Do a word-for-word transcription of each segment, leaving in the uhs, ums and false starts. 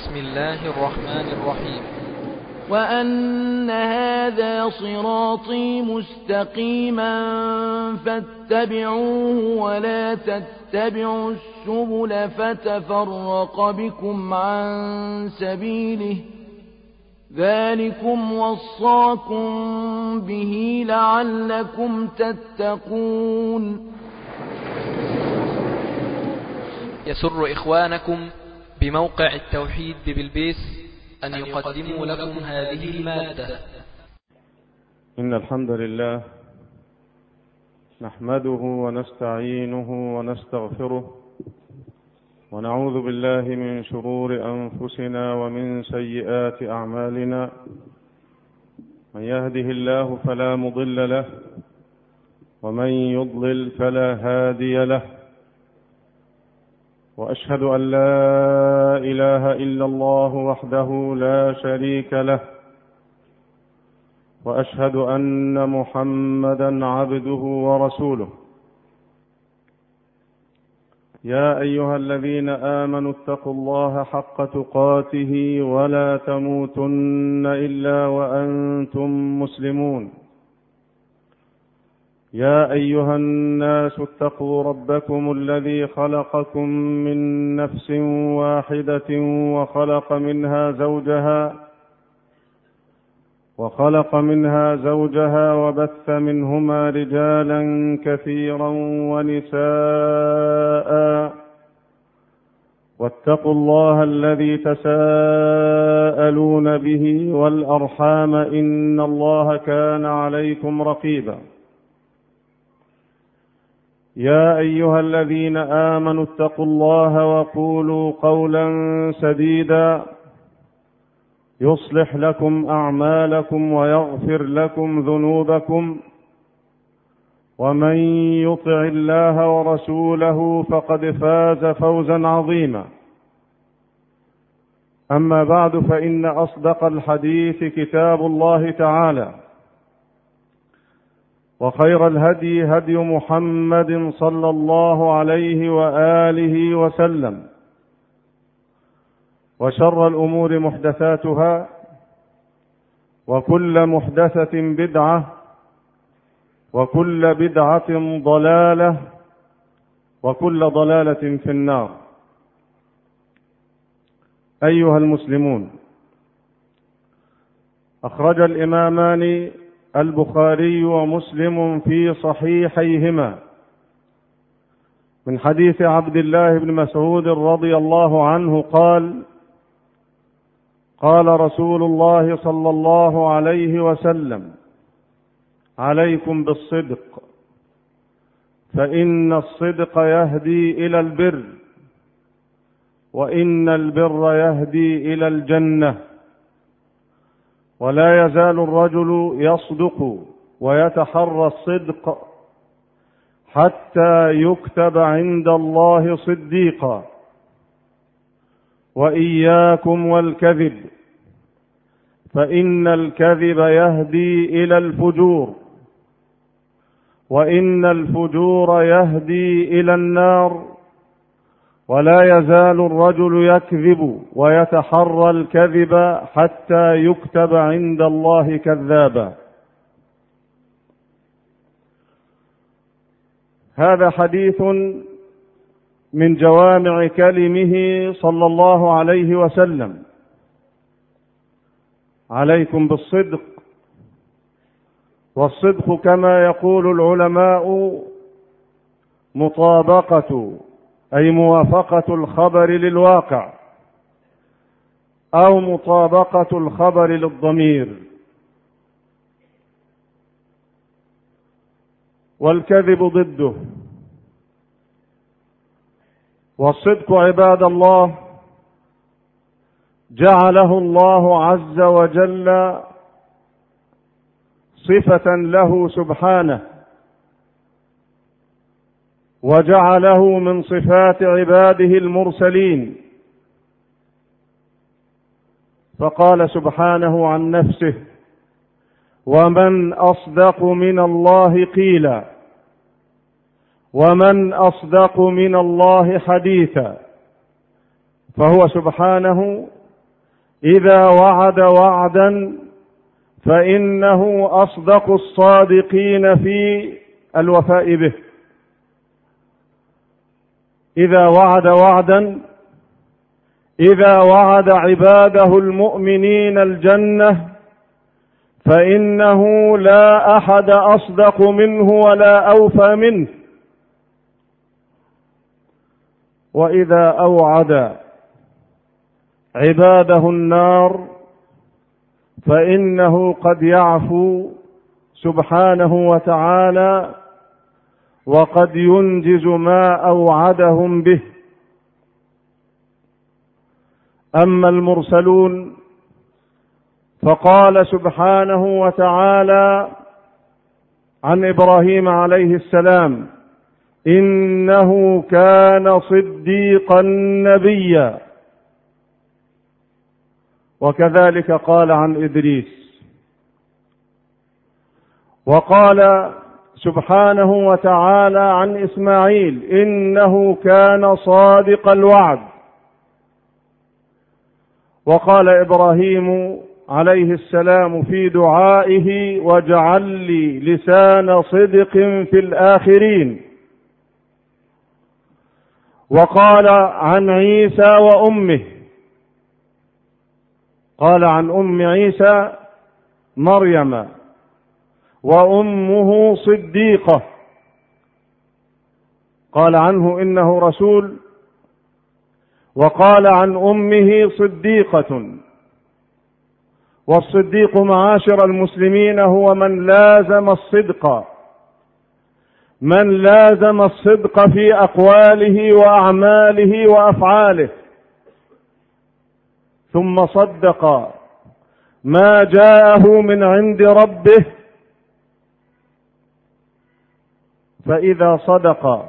بسم الله الرحمن الرحيم. وأن هذا صراطي مستقيما فاتبعوه ولا تتبعوا السبل فتفرق بكم عن سبيله ذلكم وصاكم به لعلكم تتقون. يسر إخوانكم بموقع التوحيد ببلبيس أن يقدموا لكم هذه المادة. إن الحمد لله نحمده ونستعينه ونستغفره ونعوذ بالله من شرور أنفسنا ومن سيئات أعمالنا. من يهده الله فلا مضل له ومن يضلل فلا هادي له، وأشهد أن لا إله إلا الله وحده لا شريك له، وأشهد أن محمدا عبده ورسوله. يا أيها الذين آمنوا اتقوا الله حق تقاته ولا تموتن إلا وأنتم مسلمون. يا أيها الناس اتقوا ربكم الذي خلقكم من نفس واحدة وخلق منها زوجها وخلق منها زوجها وبث منهما رجالا كثيرا ونساء، واتقوا الله الذي تساءلون به والأرحام إن الله كان عليكم رقيبا. يا أيها الذين آمنوا اتقوا الله وقولوا قولا سديدا يصلح لكم أعمالكم ويغفر لكم ذنوبكم، ومن يطع الله ورسوله فقد فاز فوزا عظيما. أما بعد، فإن أصدق الحديث كتاب الله تعالى، وخير الهدي هدي محمد صلى الله عليه وآله وسلم، وشر الأمور محدثاتها، وكل محدثة بدعة، وكل بدعة ضلالة، وكل ضلالة في النار. أيها المسلمون، أخرج الإمامان البخاري ومسلم في صحيحيهما من حديث عبد الله بن مسعود رضي الله عنه قال: قال رسول الله صلى الله عليه وسلم: عليكم بالصدق، فإن الصدق يهدي إلى البر، وإن البر يهدي إلى الجنة. ولا يزال الرجل يصدق ويتحرى الصدق حتى يكتب عند الله صديقا. وإياكم والكذب، فإن الكذب يهدي إلى الفجور، وإن الفجور يهدي إلى النار. ولا يزال الرجل يكذب ويتحرى الكذب حتى يكتب عند الله كذابا. هذا حديث من جوامع كلمه صلى الله عليه وسلم: عليكم بالصدق. والصدق كما يقول العلماء مطابقة، أي موافقة الخبر للواقع، أو مطابقة الخبر للضمير. والكذب ضده. والصدق عباد الله جعله الله عز وجل صفة له سبحانه، وجعله من صفات عباده المرسلين. فقال سبحانه عن نفسه: ومن أصدق من الله قيلا، ومن أصدق من الله حديثا. فهو سبحانه إذا وعد وعدا فإنه أصدق الصادقين في الوفاء به. إذا وعد وعدا إذا وعد عباده المؤمنين الجنة فإنه لا أحد أصدق منه ولا أوفى منه. وإذا أوعد عباده النار فإنه قد يعفو سبحانه وتعالى وقد ينجز ما أوعدهم به. أما المرسلون فقال سبحانه وتعالى عن إبراهيم عليه السلام: إنه كان صديقا نبيا. وكذلك قال عن إدريس. وقال سبحانه وتعالى عن إسماعيل: إنه كان صادق الوعد. وقال إبراهيم عليه السلام في دعائه: واجعل لي لسان صدق في الآخرين. وقال عن عيسى وأمه، قال عن أم عيسى مريم وأمه صديقة، قال عنه إنه رسول. وقال عن أمه صديقة. والصديق معاشر المسلمين هو من لازم الصدق، من لازم الصدق في أقواله وأعماله وأفعاله، ثم صدق ما جاءه من عند ربه. فإذا صدق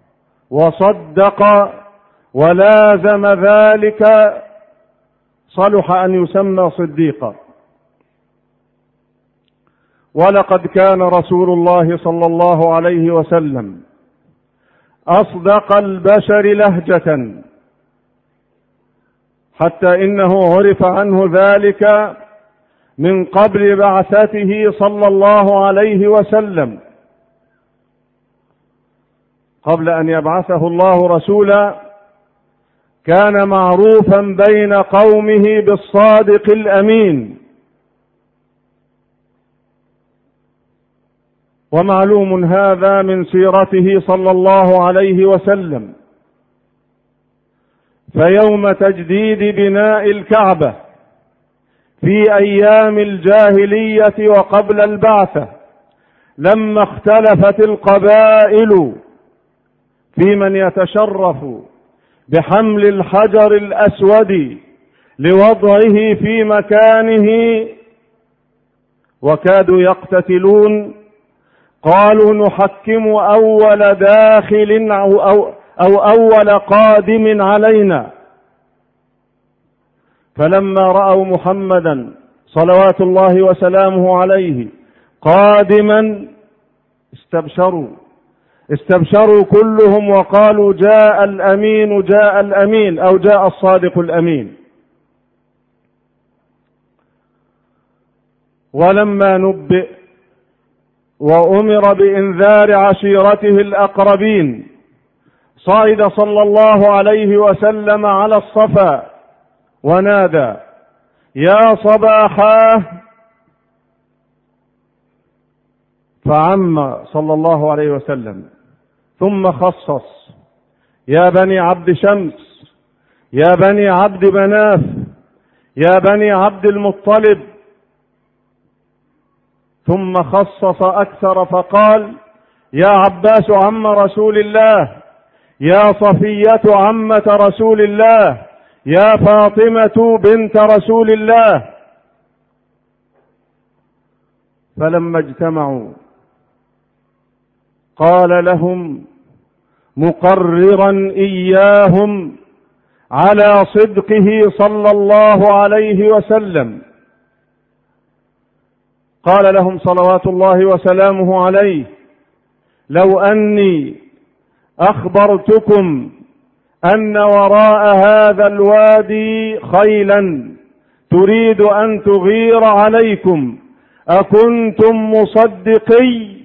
وصدق ولازم ذلك صلح أن يسمى صديقا. ولقد كان رسول الله صلى الله عليه وسلم أصدق البشر لهجة، حتى إنه عرف عنه ذلك من قبل بعثته صلى الله عليه وسلم، قبل أن يبعثه الله رسولا كان معروفا بين قومه بالصادق الأمين. ومعلوم هذا من سيرته صلى الله عليه وسلم. فيوم تجديد بناء الكعبة في أيام الجاهلية وقبل البعثة، لما اختلفت القبائل في من يتشرف بحمل الحجر الأسود لوضعه في مكانه وكادوا يقتتلون، قالوا نحكم أول داخل أو, أو, أو أول قادم علينا. فلما رأوا محمدا صلوات الله وسلامه عليه قادما استبشروا استبشروا كلهم وقالوا جاء الأمين جاء الأمين أو جاء الصادق الأمين. ولما نبئ وأمر بإنذار عشيرته الأقربين صعد صلى الله عليه وسلم على الصفا ونادى: يا صباحاه. فعم صلى الله عليه وسلم ثم خصص: يا بني عبد شمس، يا بني عبد مناف، يا بني عبد المطلب. ثم خصص أكثر فقال: يا عباس عم رسول الله، يا صفية عمة رسول الله، يا فاطمة بنت رسول الله. فلما اجتمعوا قال لهم مقررا إياهم على صدقه صلى الله عليه وسلم، قال لهم صلوات الله وسلامه عليه: لو أني أخبرتكم أن وراء هذا الوادي خيلا تريد أن تغير عليكم أكنتم مصدقي؟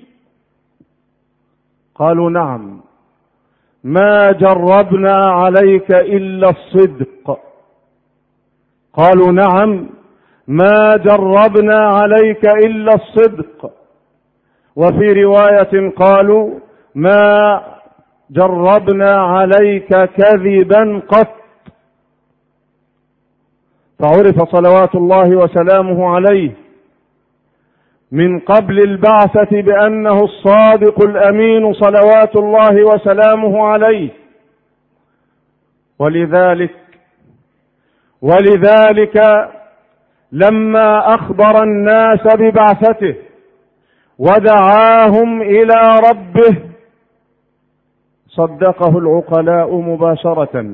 قالوا نعم، ما جربنا عليك إلا الصدق. قالوا نعم، ما جربنا عليك إلا الصدق. وفي رواية قالوا ما جربنا عليك كذبا قط. فعرف صلوات الله وسلامه عليه من قبل البعثة بأنه الصادق الأمين صلوات الله وسلامه عليه. ولذلك ولذلك لما أخبر الناس ببعثته ودعاهم إلى ربه صدقه العقلاء مباشرة.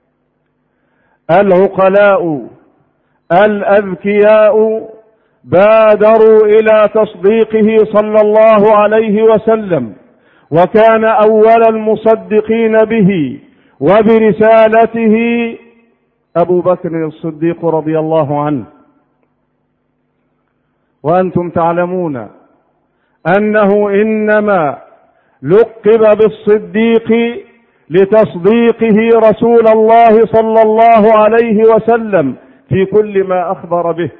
العقلاء الأذكياء بادروا إلى تصديقه صلى الله عليه وسلم، وكان أول المصدقين به وبرسالته أبو بكر الصديق رضي الله عنه. وأنتم تعلمون أنه إنما لقب بالصديق لتصديقه رسول الله صلى الله عليه وسلم في كل ما أخبر به.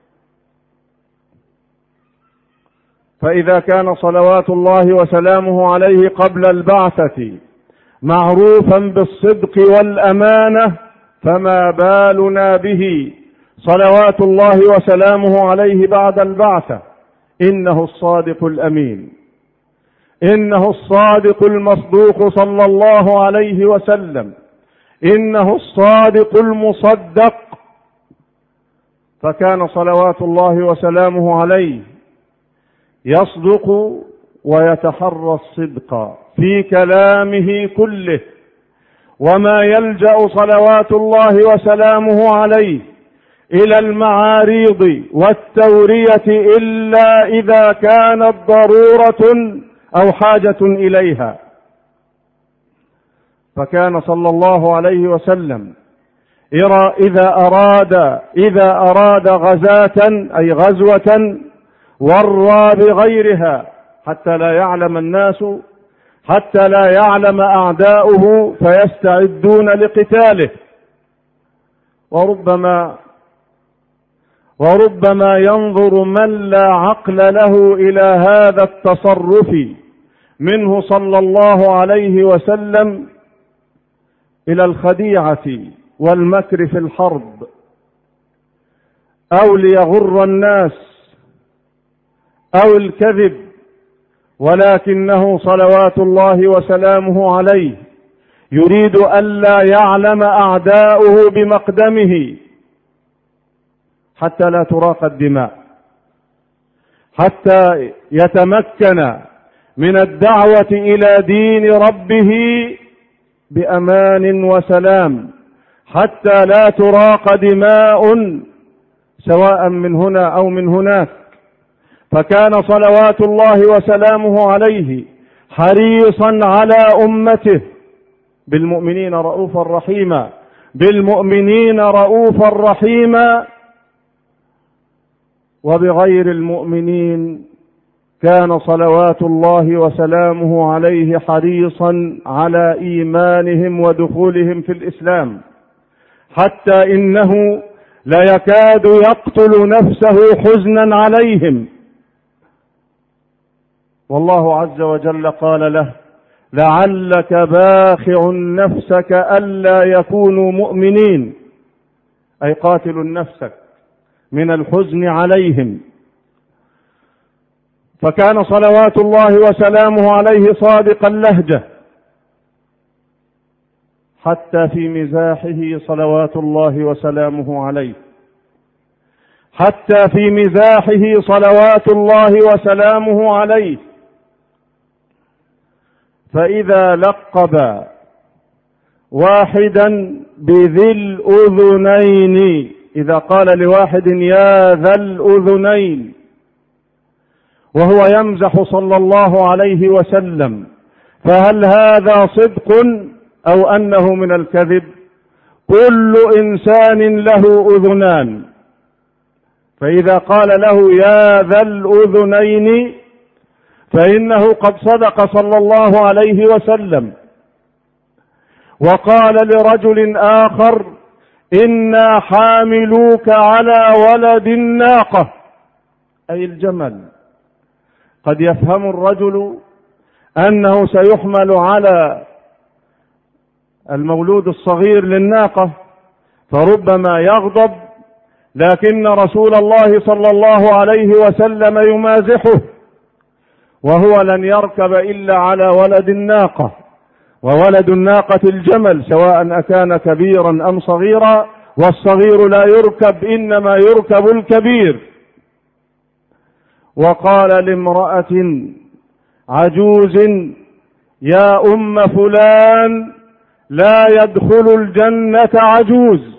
فإذا كان صلوات الله وسلامه عليه قبل البعثة معروفا بالصدق والأمانة، فما بالنا به صلوات الله وسلامه عليه بعد البعثة؟ إنه الصادق الأمين، إنه الصادق المصدوق صلى الله عليه وسلم، إنه الصادق المصدق. فكان صلوات الله وسلامه عليه يصدق ويتحرى الصدق في كلامه كله، وما يلجأ صلوات الله وسلامه عليه إلى المعاريض والتورية إلا إذا كانت ضرورة أو حاجة إليها. فكان صلى الله عليه وسلم إذا أراد إذا أراد غزاة أي غزوة ورى بغيرها حتى لا يعلم الناس، حتى لا يعلم أعداؤه فيستعدون لقتاله. وربما وربما ينظر من لا عقل له إلى هذا التصرف منه صلى الله عليه وسلم إلى الخديعة والمكر في الحرب، أو ليغر الناس، أو الكذب، ولكنه صلوات الله وسلامه عليه يريد ألا يعلم أعداؤه بمقدمه حتى لا تراق الدماء، حتى يتمكن من الدعوة إلى دين ربه بأمان وسلام، حتى لا تراق دماء سواء من هنا أو من هناك. فكان صلوات الله وسلامه عليه حريصا على أمته بالمؤمنين رؤوفا رحيما بالمؤمنين رؤوفا رحيما وبغير المؤمنين كان صلوات الله وسلامه عليه حريصا على إيمانهم ودخولهم في الإسلام، حتى إنه لا يكاد يقتل نفسه حزنا عليهم. والله عز وجل قال له: لعلك باخع نفسك ألا يكونوا مؤمنين، أي قاتل نفسك من الحزن عليهم. فكان صلوات الله وسلامه عليه صادق اللهجة، حتى في مزاحه صلوات الله وسلامه عليه، حتى في مزاحه صلوات الله وسلامه عليه. فإذا لقب واحدا بذي الأذنين، إذا قال لواحد يا ذا الأذنين وهو يمزح صلى الله عليه وسلم، فهل هذا صدق أو أنه من الكذب؟ كل إنسان له أذنان، فإذا قال له يا ذا الأذنين فإنه قد صدق صلى الله عليه وسلم. وقال لرجل آخر إنا حاملوك على ولد الناقة، أي الجمل. قد يفهم الرجل أنه سيحمل على المولود الصغير للناقة فربما يغضب، لكن رسول الله صلى الله عليه وسلم يمازحه، وهو لن يركب إلا على ولد الناقة، وولد الناقة الجمل، سواء أكان كبيرا أم صغيرا، والصغير لا يركب إنما يركب الكبير. وقال لامرأة عجوز يا أم فلان لا يدخل الجنة عجوز.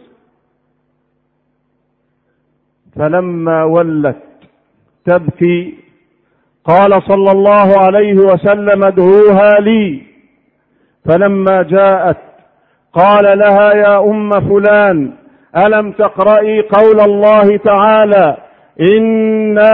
فلما ولت تبكي قال صلى الله عليه وسلم ادعوها لي. فلما جاءت قال لها يا أم فلان ألم تقرأي قول الله تعالى إنا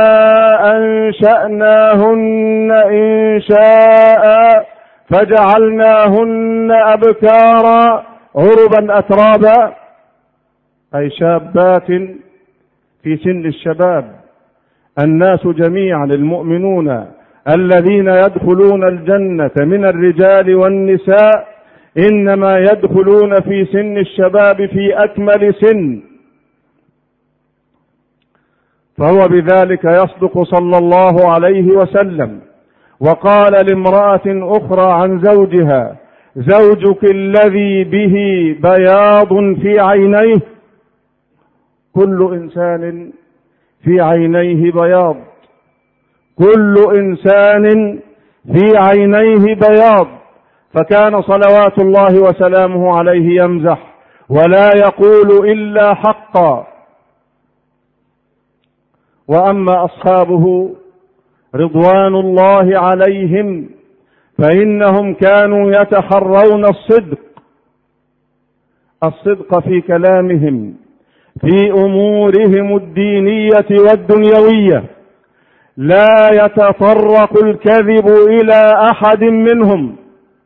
أنشأناهن إنشاء فجعلناهن أبكارا عربا أترابا، أي شابات في سن الشباب. الناس جميعا المؤمنون الذين يدخلون الجنة من الرجال والنساء إنما يدخلون في سن الشباب في أكمل سن، فهو بذلك يصدق صلى الله عليه وسلم. وقال لامرأة أخرى عن زوجها زوجك الذي به بياض في عينيه. كل إنسان في عينيه بياض، كل إنسان في عينيه بياض. فكان صلوات الله وسلامه عليه يمزح ولا يقول إلا حقا. وأما أصحابه رضوان الله عليهم فإنهم كانوا يتحرون الصدق، الصدق في كلامهم في أمورهم الدينية والدنيوية، لا يتطرق الكذب إلى أحد منهم.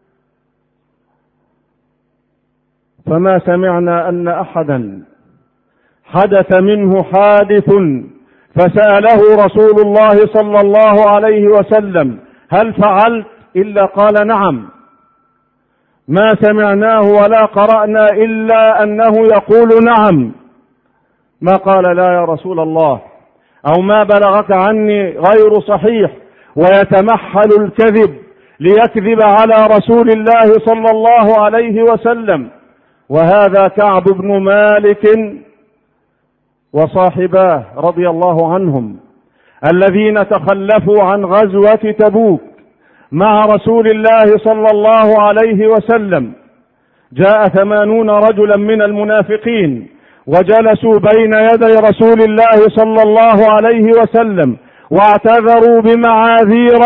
فما سمعنا أن أحدا حدث منه حادث فسأله رسول الله صلى الله عليه وسلم هل فعلت إلا قال نعم. ما سمعناه ولا قرأنا إلا أنه يقول نعم، ما قال لا يا رسول الله، أو ما بلغك عني غير صحيح، ويتمحل الكذب ليكذب على رسول الله صلى الله عليه وسلم. وهذا كعب بن مالك وصاحباه رضي الله عنهم الذين تخلفوا عن غزوة تبوك مع رسول الله صلى الله عليه وسلم. جاء ثمانون رجلا من المنافقين وجلسوا بين يدي رسول الله صلى الله عليه وسلم واعتذروا بمعاذير،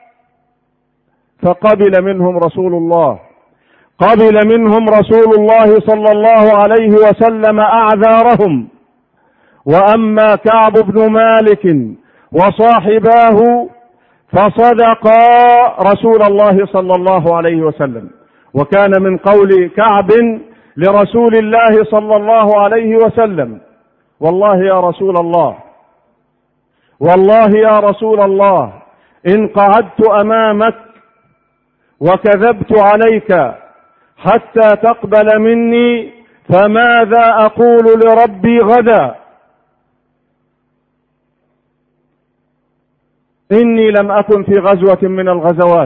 فقبل منهم رسول الله قبل منهم رسول الله صلى الله عليه وسلم أعذارهم. وأما كعب بن مالك وصاحباه فصدقا رسول الله صلى الله عليه وسلم. وكان من قول كعب لرسول الله صلى الله عليه وسلم والله يا رسول الله، والله يا رسول الله إن قعدت أمامك وكذبت عليك حتى تقبل مني فماذا أقول لربي غدا؟ إني لم أكن في غزوة من الغزوات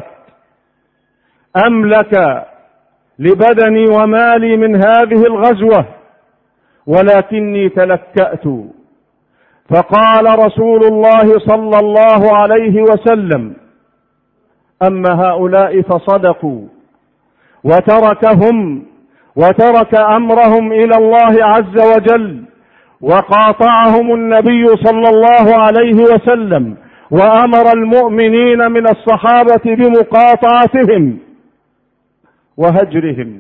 أملك لبدني ومالي من هذه الغزوة، ولكني تلكأت. فقال رسول الله صلى الله عليه وسلم أما هؤلاء فصدقوا، وتركهم وترك أمرهم إلى الله عز وجل، وقاطعهم النبي صلى الله عليه وسلم، وأمر المؤمنين من الصحابة بمقاطعتهم وهجرهم.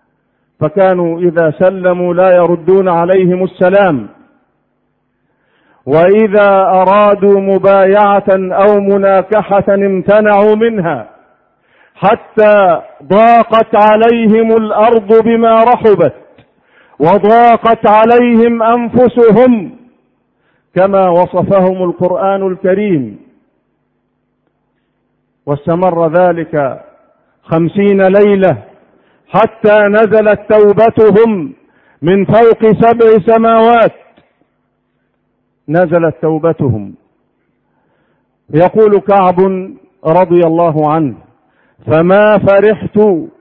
فكانوا إذا سلموا لا يردون عليهم السلام، وإذا أرادوا مبايعة أو مناكحة امتنعوا منها، حتى ضاقت عليهم الأرض بما رحبت وضاقت عليهم أنفسهم كما وصفهم القرآن الكريم. واستمر ذلك خمسين ليلة حتى نزلت توبتهم من فوق سبع سماوات. نزلت توبتهم. يقول كعب رضي الله عنه: فما فرحت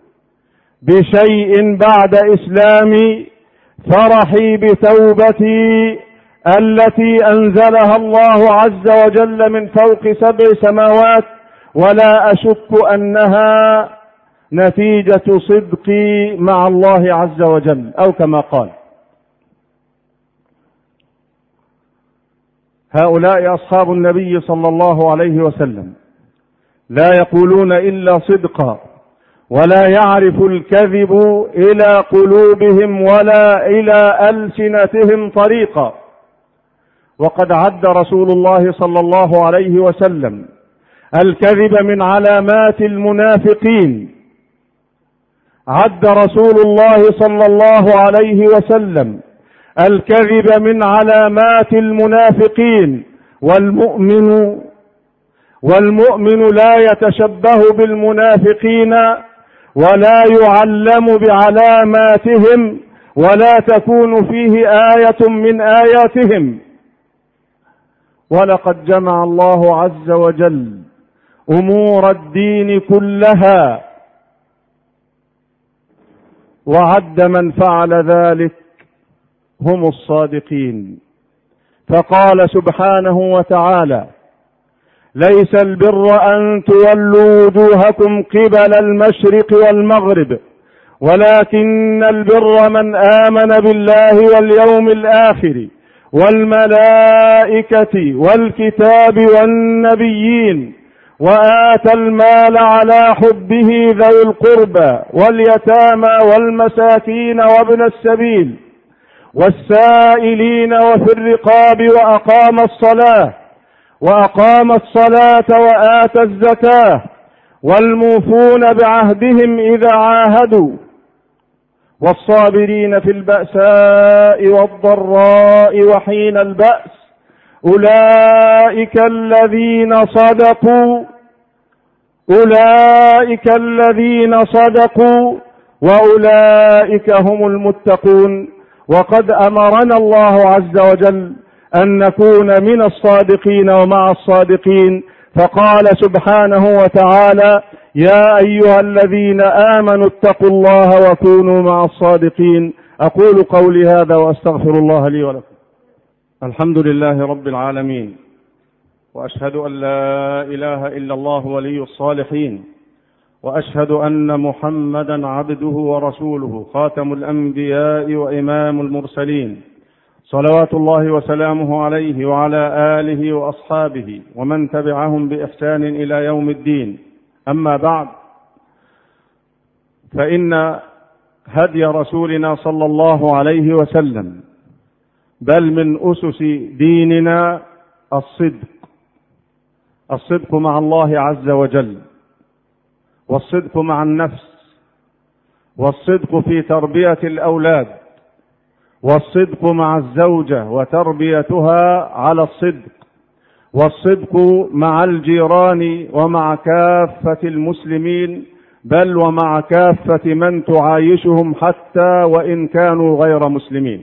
بشيء بعد إسلامي فرحي بتوبتي التي أنزلها الله عز وجل من فوق سبع سماوات، ولا أشك أنها نتيجة صدقي مع الله عز وجل، أو كما قال. هؤلاء أصحاب النبي صلى الله عليه وسلم لا يقولون إلا صدقا، ولا يعرف الكذب إلى قلوبهم ولا إلى ألسنتهم طريقا. وقد عد رسول الله صلى الله عليه وسلم الكذب من علامات المنافقين. عد رسول الله صلى الله عليه وسلم الكذب من علامات المنافقين. والمؤمن والمؤمن لا يتشبه بالمنافقين ولا يعلم بعلاماتهم ولا تكون فيه آية من آياتهم. ولقد جمع الله عز وجل أمور الدين كلها وعد من فعل ذلك هم الصادقين. فقال سبحانه وتعالى: ليس البر أن تولوا وجوهكم قبل المشرق والمغرب ولكن البر من آمن بالله واليوم الآخر والملائكة والكتاب والنبيين وآتى المال على حبه ذوي القربى واليتامى والمساكين وابن السبيل والسائلين وفي الرقاب وأقام الصلاة وأقام الصلاة وآتى الزكاة والموفون بعهدهم إذا عاهدوا والصابرين في البأساء والضراء وحين البأس أولئك الذين صدقوا أولئك الذين صدقوا وأولئك هم المتقون. وقد أمرنا الله عز وجل أن نكون من الصادقين ومع الصادقين، فقال سبحانه وتعالى: يا أيها الذين آمنوا اتقوا الله وكونوا مع الصادقين. أقول قولي هذا وأستغفر الله لي ولكم. الحمد لله رب العالمين، وأشهد أن لا إله إلا الله ولي الصالحين، وأشهد أن محمدا عبده ورسوله خاتم الأنبياء وإمام المرسلين، صلوات الله وسلامه عليه وعلى آله وأصحابه ومن تبعهم بإحسان إلى يوم الدين. أما بعد، فإن هدي رسولنا صلى الله عليه وسلم بل من أسس ديننا الصدق، الصدق مع الله عز وجل، والصدق مع النفس، والصدق في تربية الأولاد، والصدق مع الزوجة وتربيتها على الصدق، والصدق مع الجيران ومع كافة المسلمين، بل ومع كافة من تعايشهم حتى وإن كانوا غير مسلمين.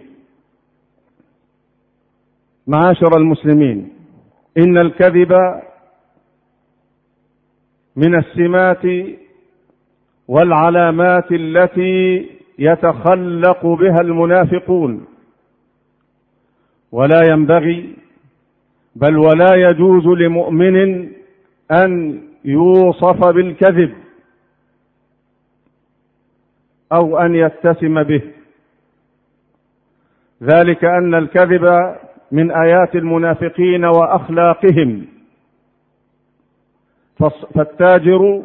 معاشر المسلمين، إن الكذب من السمات والعلامات التي يتخلق بها المنافقون، ولا ينبغي بل ولا يجوز لمؤمن أن يوصف بالكذب أو أن يتسم به، ذلك أن الكذب من آيات المنافقين وأخلاقهم. فالتاجر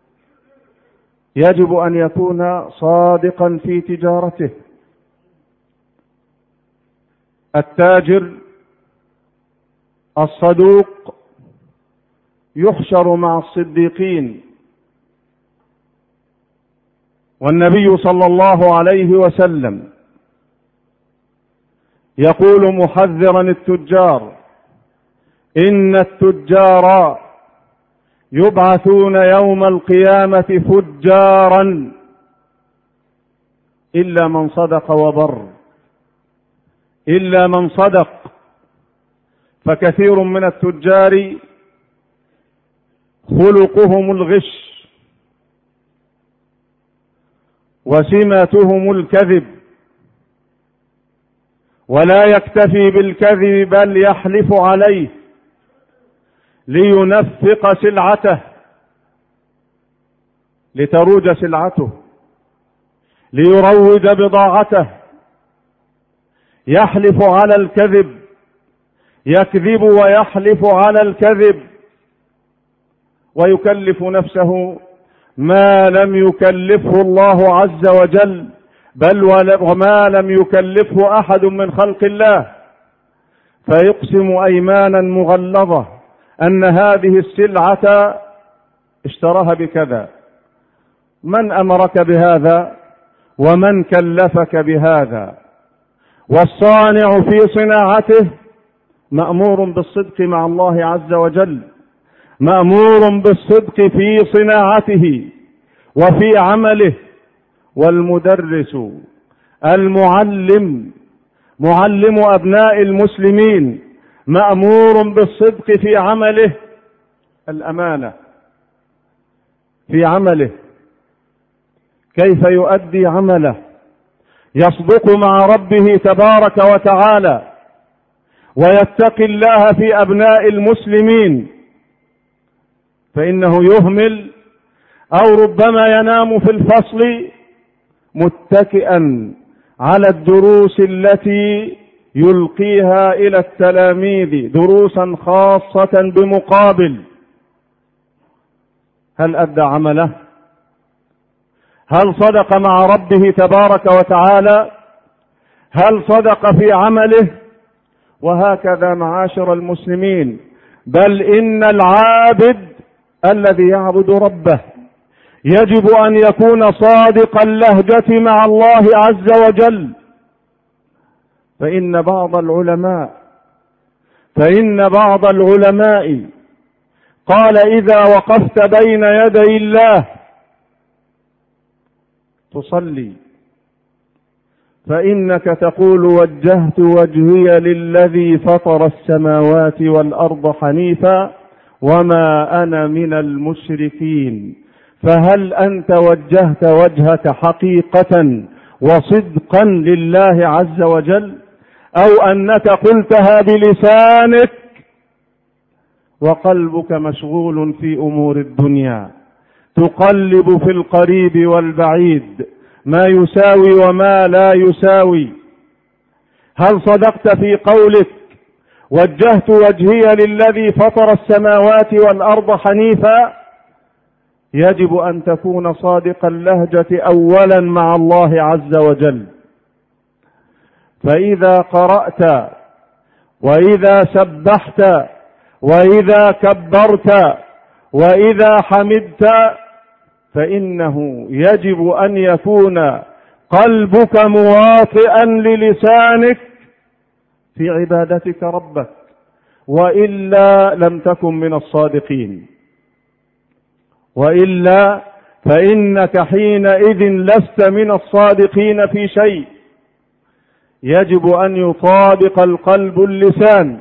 يجب أن يكون صادقا في تجارته. التاجر الصدوق يحشر مع الصديقين، والنبي صلى الله عليه وسلم يقول محذرا التجار: إن التجار يبعثون يوم القيامة فجارا إلا من صدق وبر، إلا من صدق. فكثير من التجار خلقهم الغش وسماتهم الكذب، ولا يكتفي بالكذب بل يحلف عليه لينفق سلعته، لتروج سلعته، ليروج بضاعته. يحلف على الكذب، يكذب ويحلف على الكذب، ويكلف نفسه ما لم يكلفه الله عز وجل، بل وما لم يكلفه أحد من خلق الله، فيقسم أيمانا مغلظة أن هذه السلعة اشتراها بكذا. من أمرك بهذا ومن كلفك بهذا؟ والصانع في صناعته مأمور بالصدق مع الله عز وجل، مأمور بالصدق في صناعته وفي عمله. والمدرس المعلم معلم أبناء المسلمين مأمور بالصدق في عمله، الأمانة في عمله، كيف يؤدي عمله، يصدق مع ربه تبارك وتعالى، ويتقي الله في أبناء المسلمين، فإنه يهمل أو ربما ينام في الفصل متكئا على الدروس التي يلقيها إلى التلاميذ، دروسا خاصة بمقابل. هل أدى عمله؟ هل صدق مع ربه تبارك وتعالى؟ هل صدق في عمله؟ وهكذا معاشر المسلمين، بل إن العابد الذي يعبد ربه يجب أن يكون صادق اللهجة مع الله عز وجل. فإن بعض العلماء فإن بعض العلماء قال: إذا وقفت بين يدي الله تصلي فإنك تقول: وجهت وجهي للذي فطر السماوات والأرض حنيفا وما أنا من المشركين. فهل أنت وجهت وجهك حقيقة وصدقا لله عز وجل، أو أنك قلتها بلسانك وقلبك مشغول في أمور الدنيا، تقلب في القريب والبعيد، ما يساوي وما لا يساوي؟ هل صدقت في قولك: وجهت وجهي للذي فطر السماوات والأرض حنيفا؟ يجب أن تكون صادق اللهجة أولا مع الله عز وجل. فإذا قرأت وإذا سبحت وإذا كبرت وإذا حمدت فإنه يجب أن يكون قلبك مواطئا للسانك في عبادتك ربك، وإلا لم تكن من الصادقين، وإلا فإنك حينئذ لست من الصادقين في شيء. يجب أن يطابق القلب اللسان.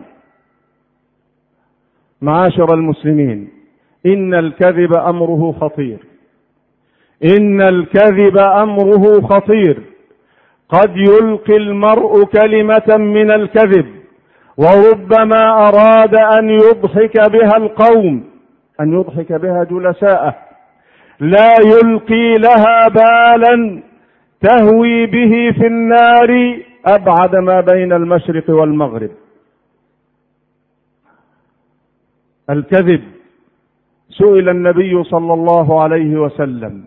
معاشر المسلمين، إن الكذب أمره خطير، إن الكذب أمره خطير. قد يلقي المرء كلمة من الكذب وربما أراد أن يضحك بها القوم، أن يضحك بها جلساءه، لا يلقي لها بالا، تهوي به في النار أبعد ما بين المشرق والمغرب. الكذب. سئل النبي صلى الله عليه وسلم: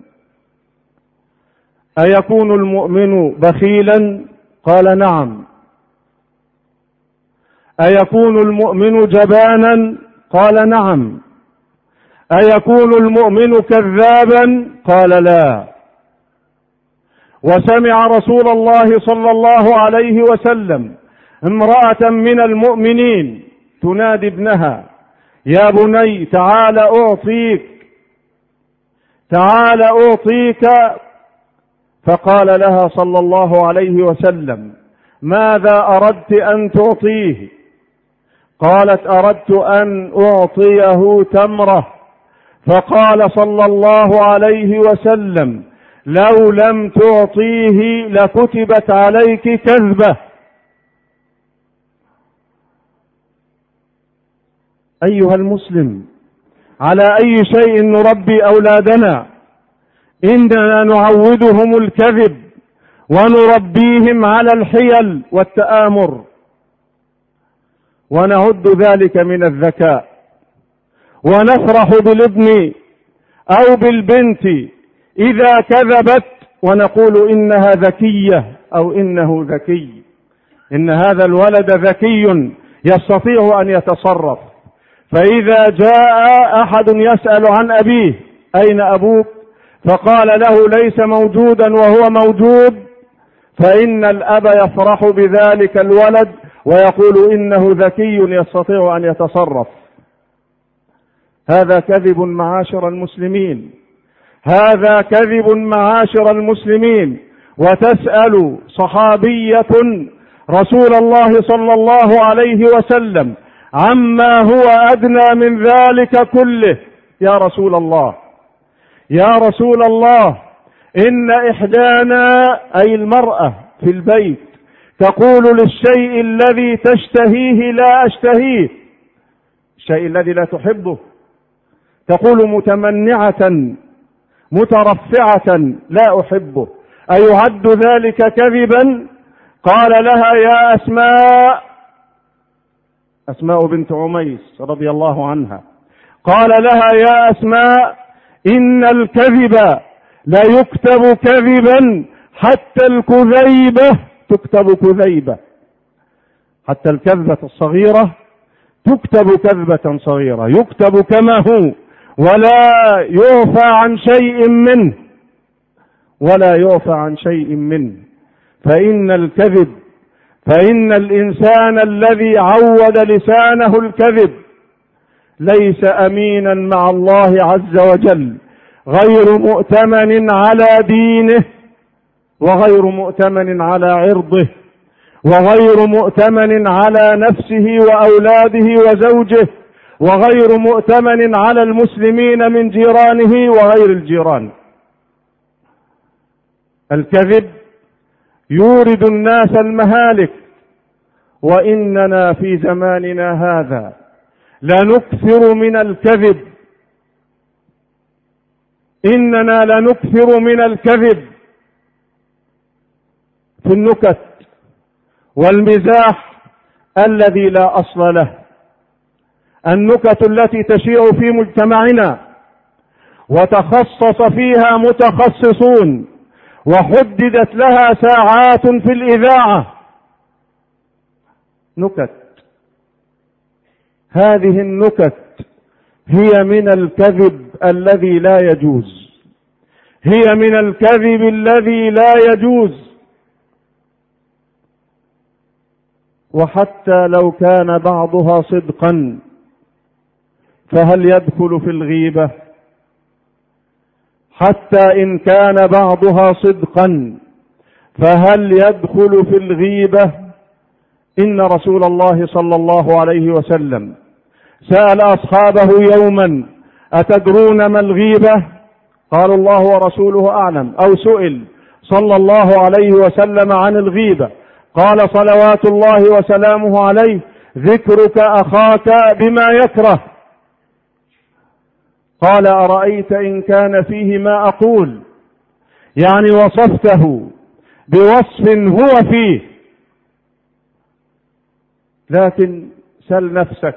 أيكون المؤمن بخيلا؟ قال: نعم. أيكون المؤمن جبانا؟ قال نعم. أيكون المؤمن كذابا؟ قال لا. وسمع رسول الله صلى الله عليه وسلم امرأة من المؤمنين تنادي ابنها: يا بني تعال أعطيك، تعال أعطيك. فقال لها صلى الله عليه وسلم: ماذا أردت أن تعطيه؟ قالت: أردت أن أعطيه تمرة. فقال صلى الله عليه وسلم: لو لم تعطيه لكتبت عليك كذبة. أيها المسلم، على أي شيء نربي أولادنا؟ إننا نعودهم الكذب ونربيهم على الحيل والتآمر، ونعد ذلك من الذكاء، ونفرح بالابن أو بالبنت إذا كذبت ونقول إنها ذكية أو إنه ذكي، إن هذا الولد ذكي يستطيع أن يتصرف. فإذا جاء أحد يسأل عن أبيه: أين أبوك؟ فقال له: ليس موجودا وهو موجود، فإن الأب يفرح بذلك الولد ويقول إنه ذكي يستطيع أن يتصرف. هذا كذب معاشر المسلمين، هذا كذب معاشر المسلمين. وتسأل صحابية رسول الله صلى الله عليه وسلم عما هو أدنى من ذلك كله: يا رسول الله، يا رسول الله، إن إحدانا أي المرأة في البيت تقول للشيء الذي تشتهيه لا أشتهيه، الشيء الذي لا تحبه تقول متمنعة مترفعة: لا أحبه، أيعد ذلك كذبا؟ قال لها: يا أسماء، أسماء بنت عميس رضي الله عنها، قال لها: يا أسماء، إن الكذب لا يكتب كذبا حتى الكذيبة تكتب كذيبة، حتى الكذبة الصغيرة تكتب كذبة صغيرة، يكتب كما هو ولا يعفى عن شيء منه، ولا يعفى عن شيء منه. فإن الكذب، فإن الإنسان الذي عود لسانه الكذب ليس أمينا مع الله عز وجل، غير مؤتمن على دينه، وغير مؤتمن على عرضه، وغير مؤتمن على نفسه وأولاده وزوجه، وغير مؤتمن على المسلمين من جيرانه وغير الجيران. الكذب يورد الناس المهالك، وإننا في زماننا هذا لنكثر من الكذب، إننا لنكثر من الكذب في النكت والمزاح الذي لا أصل له، النكت التي تشيع في مجتمعنا وتخصص فيها متخصصون وحددت لها ساعات في الإذاعة، نكت. هذه النكت هي من الكذب الذي لا يجوز، هي من الكذب الذي لا يجوز. وحتى لو كان بعضها صدقا فهل يدخل في الغيبة؟ حتى إن كان بعضها صدقا فهل يدخل في الغيبة؟ إن رسول الله صلى الله عليه وسلم سأل أصحابه يوما: أتدرون ما الغيبة؟ قالوا: الله ورسوله أعلم. أو سئل صلى الله عليه وسلم عن الغيبة، قال صلوات الله وسلامه عليه: ذكرك أخاك بما يكره. قال: أرأيت إن كان فيه ما أقول، يعني وصفته بوصف هو فيه، لكن سل نفسك: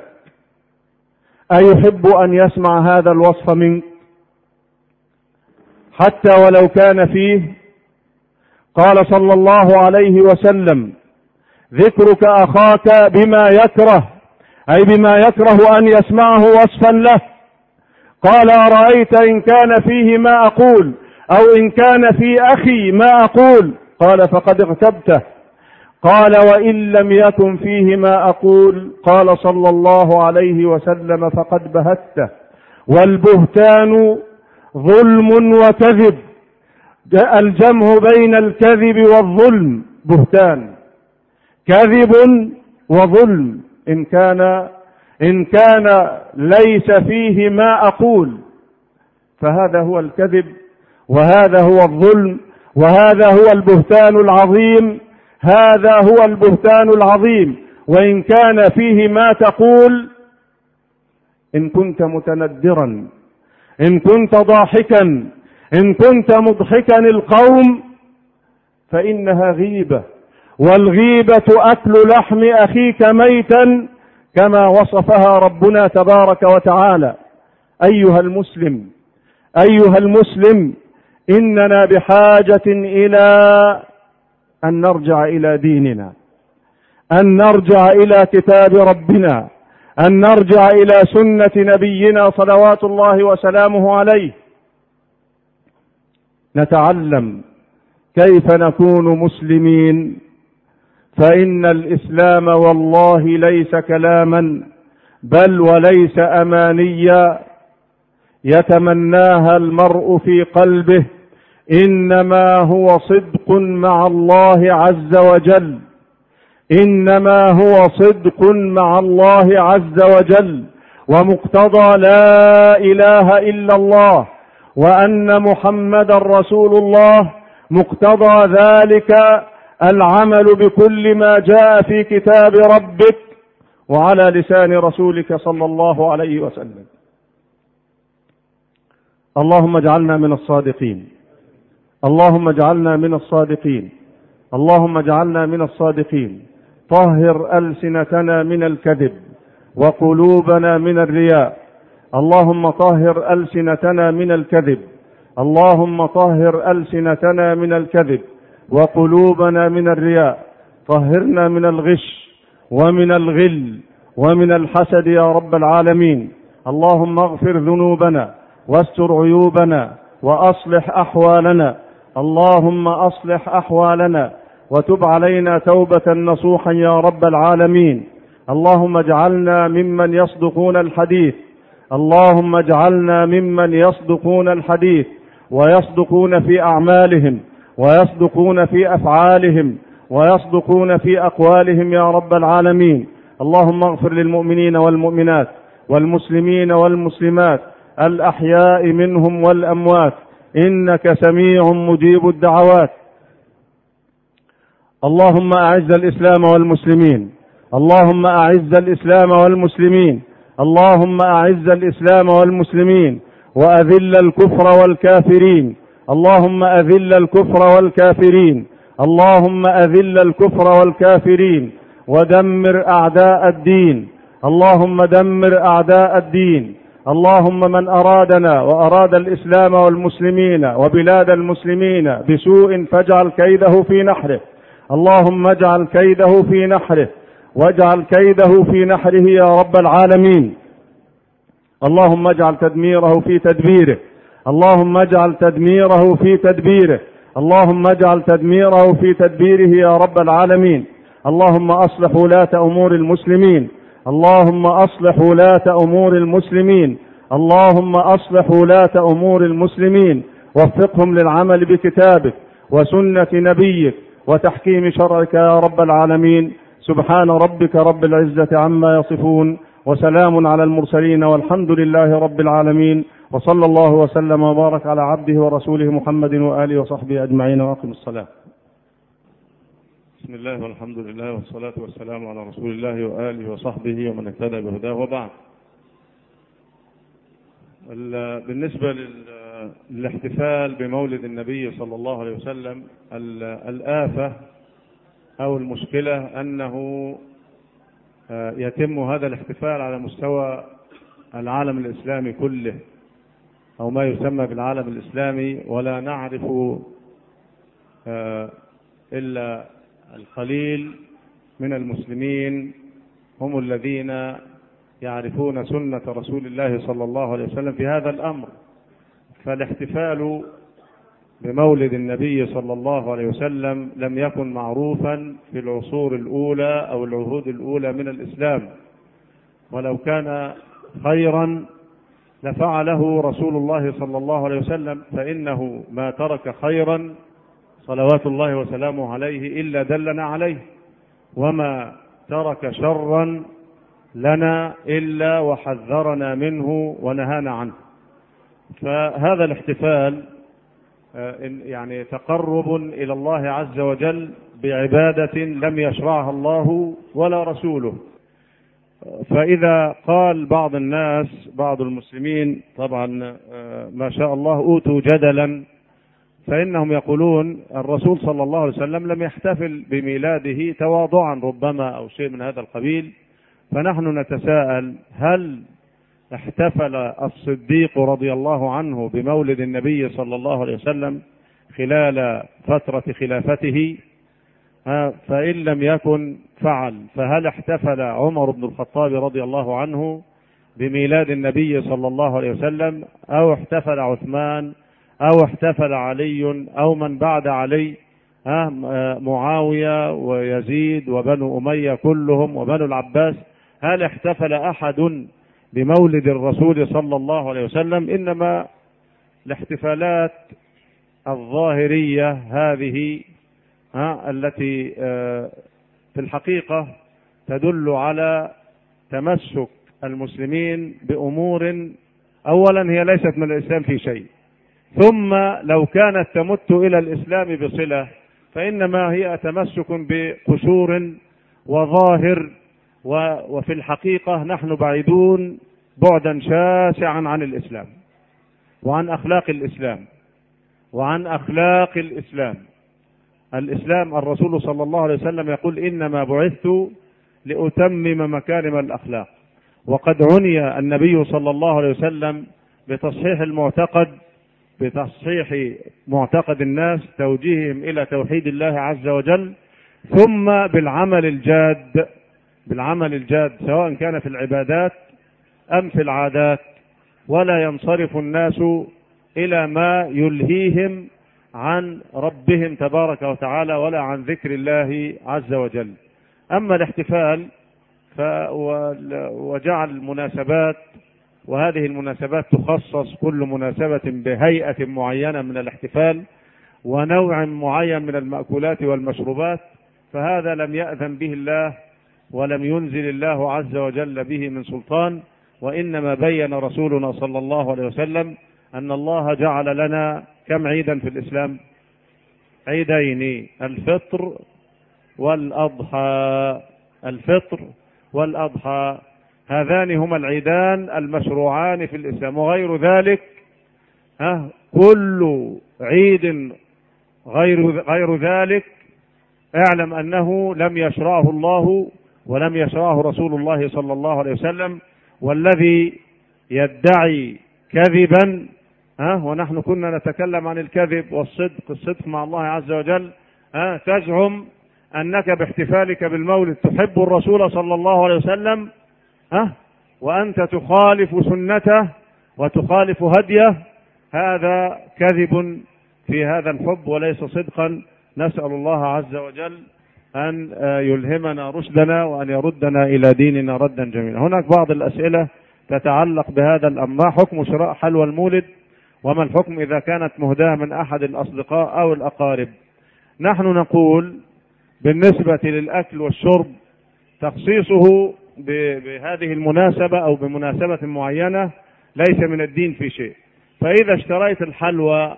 أيحب أن يسمع هذا الوصف منك حتى ولو كان فيه؟ قال صلى الله عليه وسلم: ذكرك أخاك بما يكره، أي بما يكره أن يسمعه وصفا له. قال أرأيت إن كان فيه ما أقول أو إن كان في أخي ما أقول؟ قال فقد اغتبته. قال وإن لم يكن فيه ما أقول؟ قال صلى الله عليه وسلم فقد بهته. والبهتان ظلم وكذب، الجمع بين الكذب والظلم بهتان، كذب وظلم إن كان إن كان ليس فيه ما أقول، فهذا هو الكذب وهذا هو الظلم وهذا هو البهتان العظيم، هذا هو البهتان العظيم. وإن كان فيه ما تقول، إن كنت متندرا، إن كنت ضاحكا، إن كنت مضحكا القوم، فإنها غيبة، والغيبة أكل لحم أخيك ميتا كما وصفها ربنا تبارك وتعالى. أيها المسلم أيها المسلم إننا بحاجة إلى أن نرجع إلى ديننا، أن نرجع إلى كتاب ربنا، أن نرجع إلى سنة نبينا صلوات الله وسلامه عليه، نتعلم كيف نكون مسلمين. فإن الإسلام والله ليس كلاما، بل وليس أمانيا يتمناها المرء في قلبه، إنما هو صدق مع الله عز وجل، إنما هو صدق مع الله عز وجل، ومقتضى لا إله إلا الله وأن محمدا رسول الله، مقتضى ذلك العمل بكل ما جاء في كتاب ربك وعلى لسان رسولك صلى الله عليه وسلم. اللهم اجعلنا من الصادقين، اللهم اجعلنا من الصادقين، اللهم اجعلنا من الصادقين. طهر ألسنتنا من الكذب وقلوبنا من الرياء. اللهم طهر ألسنتنا من الكذب، اللهم طهر ألسنتنا من الكذب وقلوبنا من الرياء. طهرنا من الغش ومن الغل ومن الحسد يا رب العالمين. اللهم اغفر ذنوبنا واستر عيوبنا وأصلح أحوالنا. اللهم أصلح أحوالنا وتب علينا توبة نصوحا يا رب العالمين. اللهم اجعلنا ممن يصدقون الحديث، اللهم اجعلنا ممن يصدقون الحديث ويصدقون في أعمالهم ويصدقون في أفعالهم ويصدقون في أقوالهم يا رب العالمين. اللهم اغفر للمؤمنين والمؤمنات والمسلمين والمسلمات الأحياء منهم والأموات، إنك سميع مجيب الدعوات. اللهم أعز الإسلام والمسلمين، اللهم أعز الإسلام والمسلمين، اللهم أعز الإسلام والمسلمين وأذل الكفر والكافرين. اللهم أذل الكفر والكافرين، اللهم أذل الكفر والكافرين ودمر أعداء الدين. اللهم دمر أعداء الدين. اللهم من أرادنا وأراد الإسلام والمسلمين وبلاد المسلمين بسوء فاجعل كيده في نحره. اللهم اجعل كيده في نحره واجعل كيده في نحره يا رب العالمين. اللهم اجعل تدميره في تدبيره، اللهم اجعل تدميره في تدبيره، اللهم اجعل تدميره في تدبيره يا رب العالمين. اللهم أصلح ولاة أمور المسلمين، اللهم أصلح ولاة أمور المسلمين، اللهم أصلح ولاة أمور المسلمين، وفقهم للعمل بكتابك وسنة نبيك وتحكيم شرعك يا رب العالمين. سبحان ربك رب العزة عما يصفون، وسلام على المرسلين، والحمد لله رب العالمين، وصلى الله وسلم وبارك على عبده ورسوله محمد وآله وصحبه أجمعين، وأقم الصلاة. بسم الله والحمد لله والصلاة والسلام على رسول الله وآله وصحبه ومن اهتدى بهداه، وبعد. بالنسبة للاحتفال بمولد النبي صلى الله عليه وسلم، الآفة أو المشكلة أنه يتم هذا الاحتفال على مستوى العالم الإسلامي كله، أو ما يسمى بالعالم الإسلامي، ولا نعرف إلا القليل من المسلمين هم الذين يعرفون سنة رسول الله صلى الله عليه وسلم في هذا الأمر. فالاحتفال بمولد النبي صلى الله عليه وسلم لم يكن معروفا في العصور الأولى أو العهود الأولى من الإسلام، ولو كان خيرا لفعله رسول الله صلى الله عليه وسلم، فإنه ما ترك خيرا صلوات الله وسلامه عليه إلا دلنا عليه، وما ترك شرا لنا إلا وحذرنا منه ونهانا عنه. فهذا الاحتفال يعني تقرب إلى الله عز وجل بعبادة لم يشرعها الله ولا رسوله. فإذا قال بعض الناس بعض المسلمين طبعا ما شاء الله أوتوا جدلا، فإنهم يقولون الرسول صلى الله عليه وسلم لم يحتفل بميلاده تواضعا ربما أو شيء من هذا القبيل. فنحن نتساءل هل احتفل الصديق رضي الله عنه بمولد النبي صلى الله عليه وسلم خلال فترة خلافته؟ فإن لم يكن فعل، فهل احتفل عمر بن الخطاب رضي الله عنه بميلاد النبي صلى الله عليه وسلم، أو احتفل عثمان، أو احتفل علي، أو من بعد علي معاوية ويزيد وبنو أمية كلهم وبنو العباس؟ هل احتفل أحد بمولد الرسول صلى الله عليه وسلم؟ إنما الاحتفالات الظاهرية هذه ها التي في الحقيقة تدل على تمسك المسلمين بأمور أولا هي ليست من الإسلام في شيء، ثم لو كانت تمت إلى الإسلام بصلة فإنما هي تمسك بقشور وظاهر، وفي الحقيقة نحن بعيدون بعدا شاسعا عن الإسلام وعن أخلاق الإسلام وعن أخلاق الإسلام. الإسلام الرسول صلى الله عليه وسلم يقول إنما بعثت لأتمم مكارم الأخلاق، وقد عني النبي صلى الله عليه وسلم بتصحيح المعتقد بتصحيح معتقد الناس، توجيههم إلى توحيد الله عز وجل، ثم بالعمل الجاد بالعمل الجاد سواء كان في العبادات أم في العادات، ولا ينصرف الناس إلى ما يلهيهم عن ربهم تبارك وتعالى ولا عن ذكر الله عز وجل. أما الاحتفال وجعل المناسبات، وهذه المناسبات تخصص كل مناسبة بهيئة معينة من الاحتفال ونوع معين من المأكولات والمشروبات، فهذا لم يأذن به الله ولم ينزل الله عز وجل به من سلطان، وإنما بين رسولنا صلى الله عليه وسلم أن الله جعل لنا كم عيدا في الإسلام؟ عيدين، الفطر والأضحى. الفطر والأضحى هذان هما العيدان المشروعان في الإسلام، وغير ذلك ها كل عيد غير غير ذلك اعلم أنه لم يشرعه الله ولم يشرعه رسول الله صلى الله عليه وسلم. والذي يدعي كذبا ها ونحن كنا نتكلم عن الكذب والصدق، الصدق مع الله عز وجل، ها تزعم أنك باحتفالك بالمولد تحب الرسول صلى الله عليه وسلم ها وأنت تخالف سنته وتخالف هديه، هذا كذب في هذا الحب وليس صدقا. نسأل الله عز وجل أن يلهمنا رشدنا وأن يردنا إلى ديننا ردا جميلا. هناك بعض الأسئلة تتعلق بهذا الأمر: ما حكم شراء حلوى المولد؟ وما الحكم إذا كانت مهداة من أحد الأصدقاء أو الأقارب؟ نحن نقول بالنسبة للأكل والشرب تخصيصه بهذه المناسبة أو بمناسبة معينة ليس من الدين في شيء. فإذا اشتريت الحلوى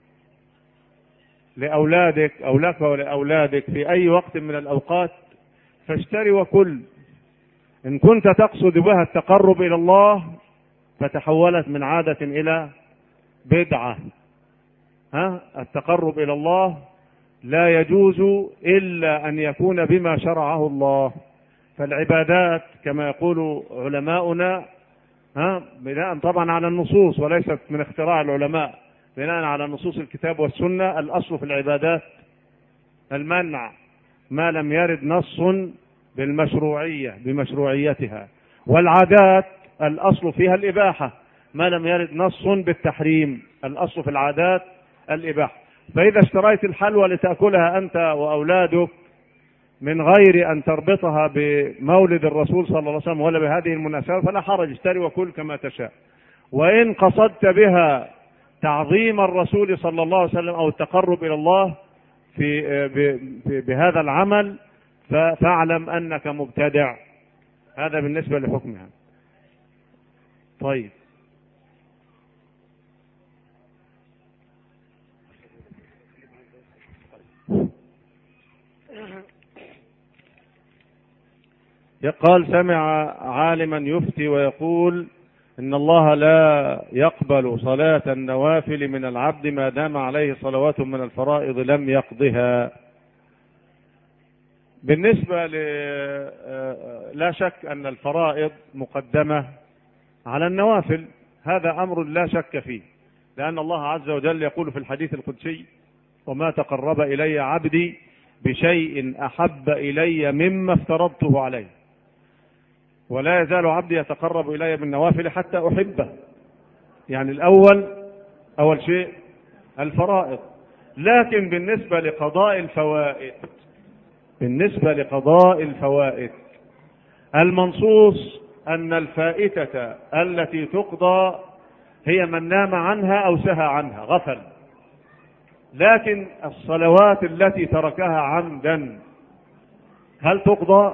لأولادك أو لك ولأولادك في أي وقت من الأوقات فاشتري وكل. إن كنت تقصد بها التقرب إلى الله فتحولت من عادة إلى بدعة. ها التقرب إلى الله لا يجوز إلا أن يكون بما شرعه الله. فالعبادات كما يقول علماؤنا ها بناء طبعا على النصوص وليست من اختراع العلماء، بناء على نصوص الكتاب والسنة، الأصل في العبادات المنع، ما لم يرد نص بالمشروعية بمشروعيتها، والعادات الأصل فيها الإباحة ما لم يرد نص بالتحريم، الأصل في العادات الإباحة. فإذا اشتريت الحلوى لتأكلها أنت وأولادك من غير أن تربطها بمولد الرسول صلى الله عليه وسلم ولا بهذه المناسبة فلا حرج، اشتري وكل كما تشاء. وإن قصدت بها تعظيم الرسول صلى الله عليه وسلم أو التقرب إلى الله في بهذا العمل فاعلم أنك مبتدع. هذا بالنسبة لحكمها. طيب، قال سمع عالما يفتي ويقول إن الله لا يقبل صلاة النوافل من العبد ما دام عليه صلوات من الفرائض لم يقضها. بالنسبة ل لا شك أن الفرائض مقدمة على النوافل، هذا أمر لا شك فيه، لأن الله عز وجل يقول في الحديث القدسي وما تقرب إلي عبدي بشيء أحب إلي مما افترضته عليه، ولا يزال عبدي يتقرب إلي بالنوافل حتى أحبه. يعني الأول أول شيء الفرائض. لكن بالنسبة لقضاء الفوائد بالنسبة لقضاء الفوائد المنصوص أن الفائتة التي تقضى هي من نام عنها أو سهى عنها غفل. لكن الصلوات التي تركها عمدا هل تقضى؟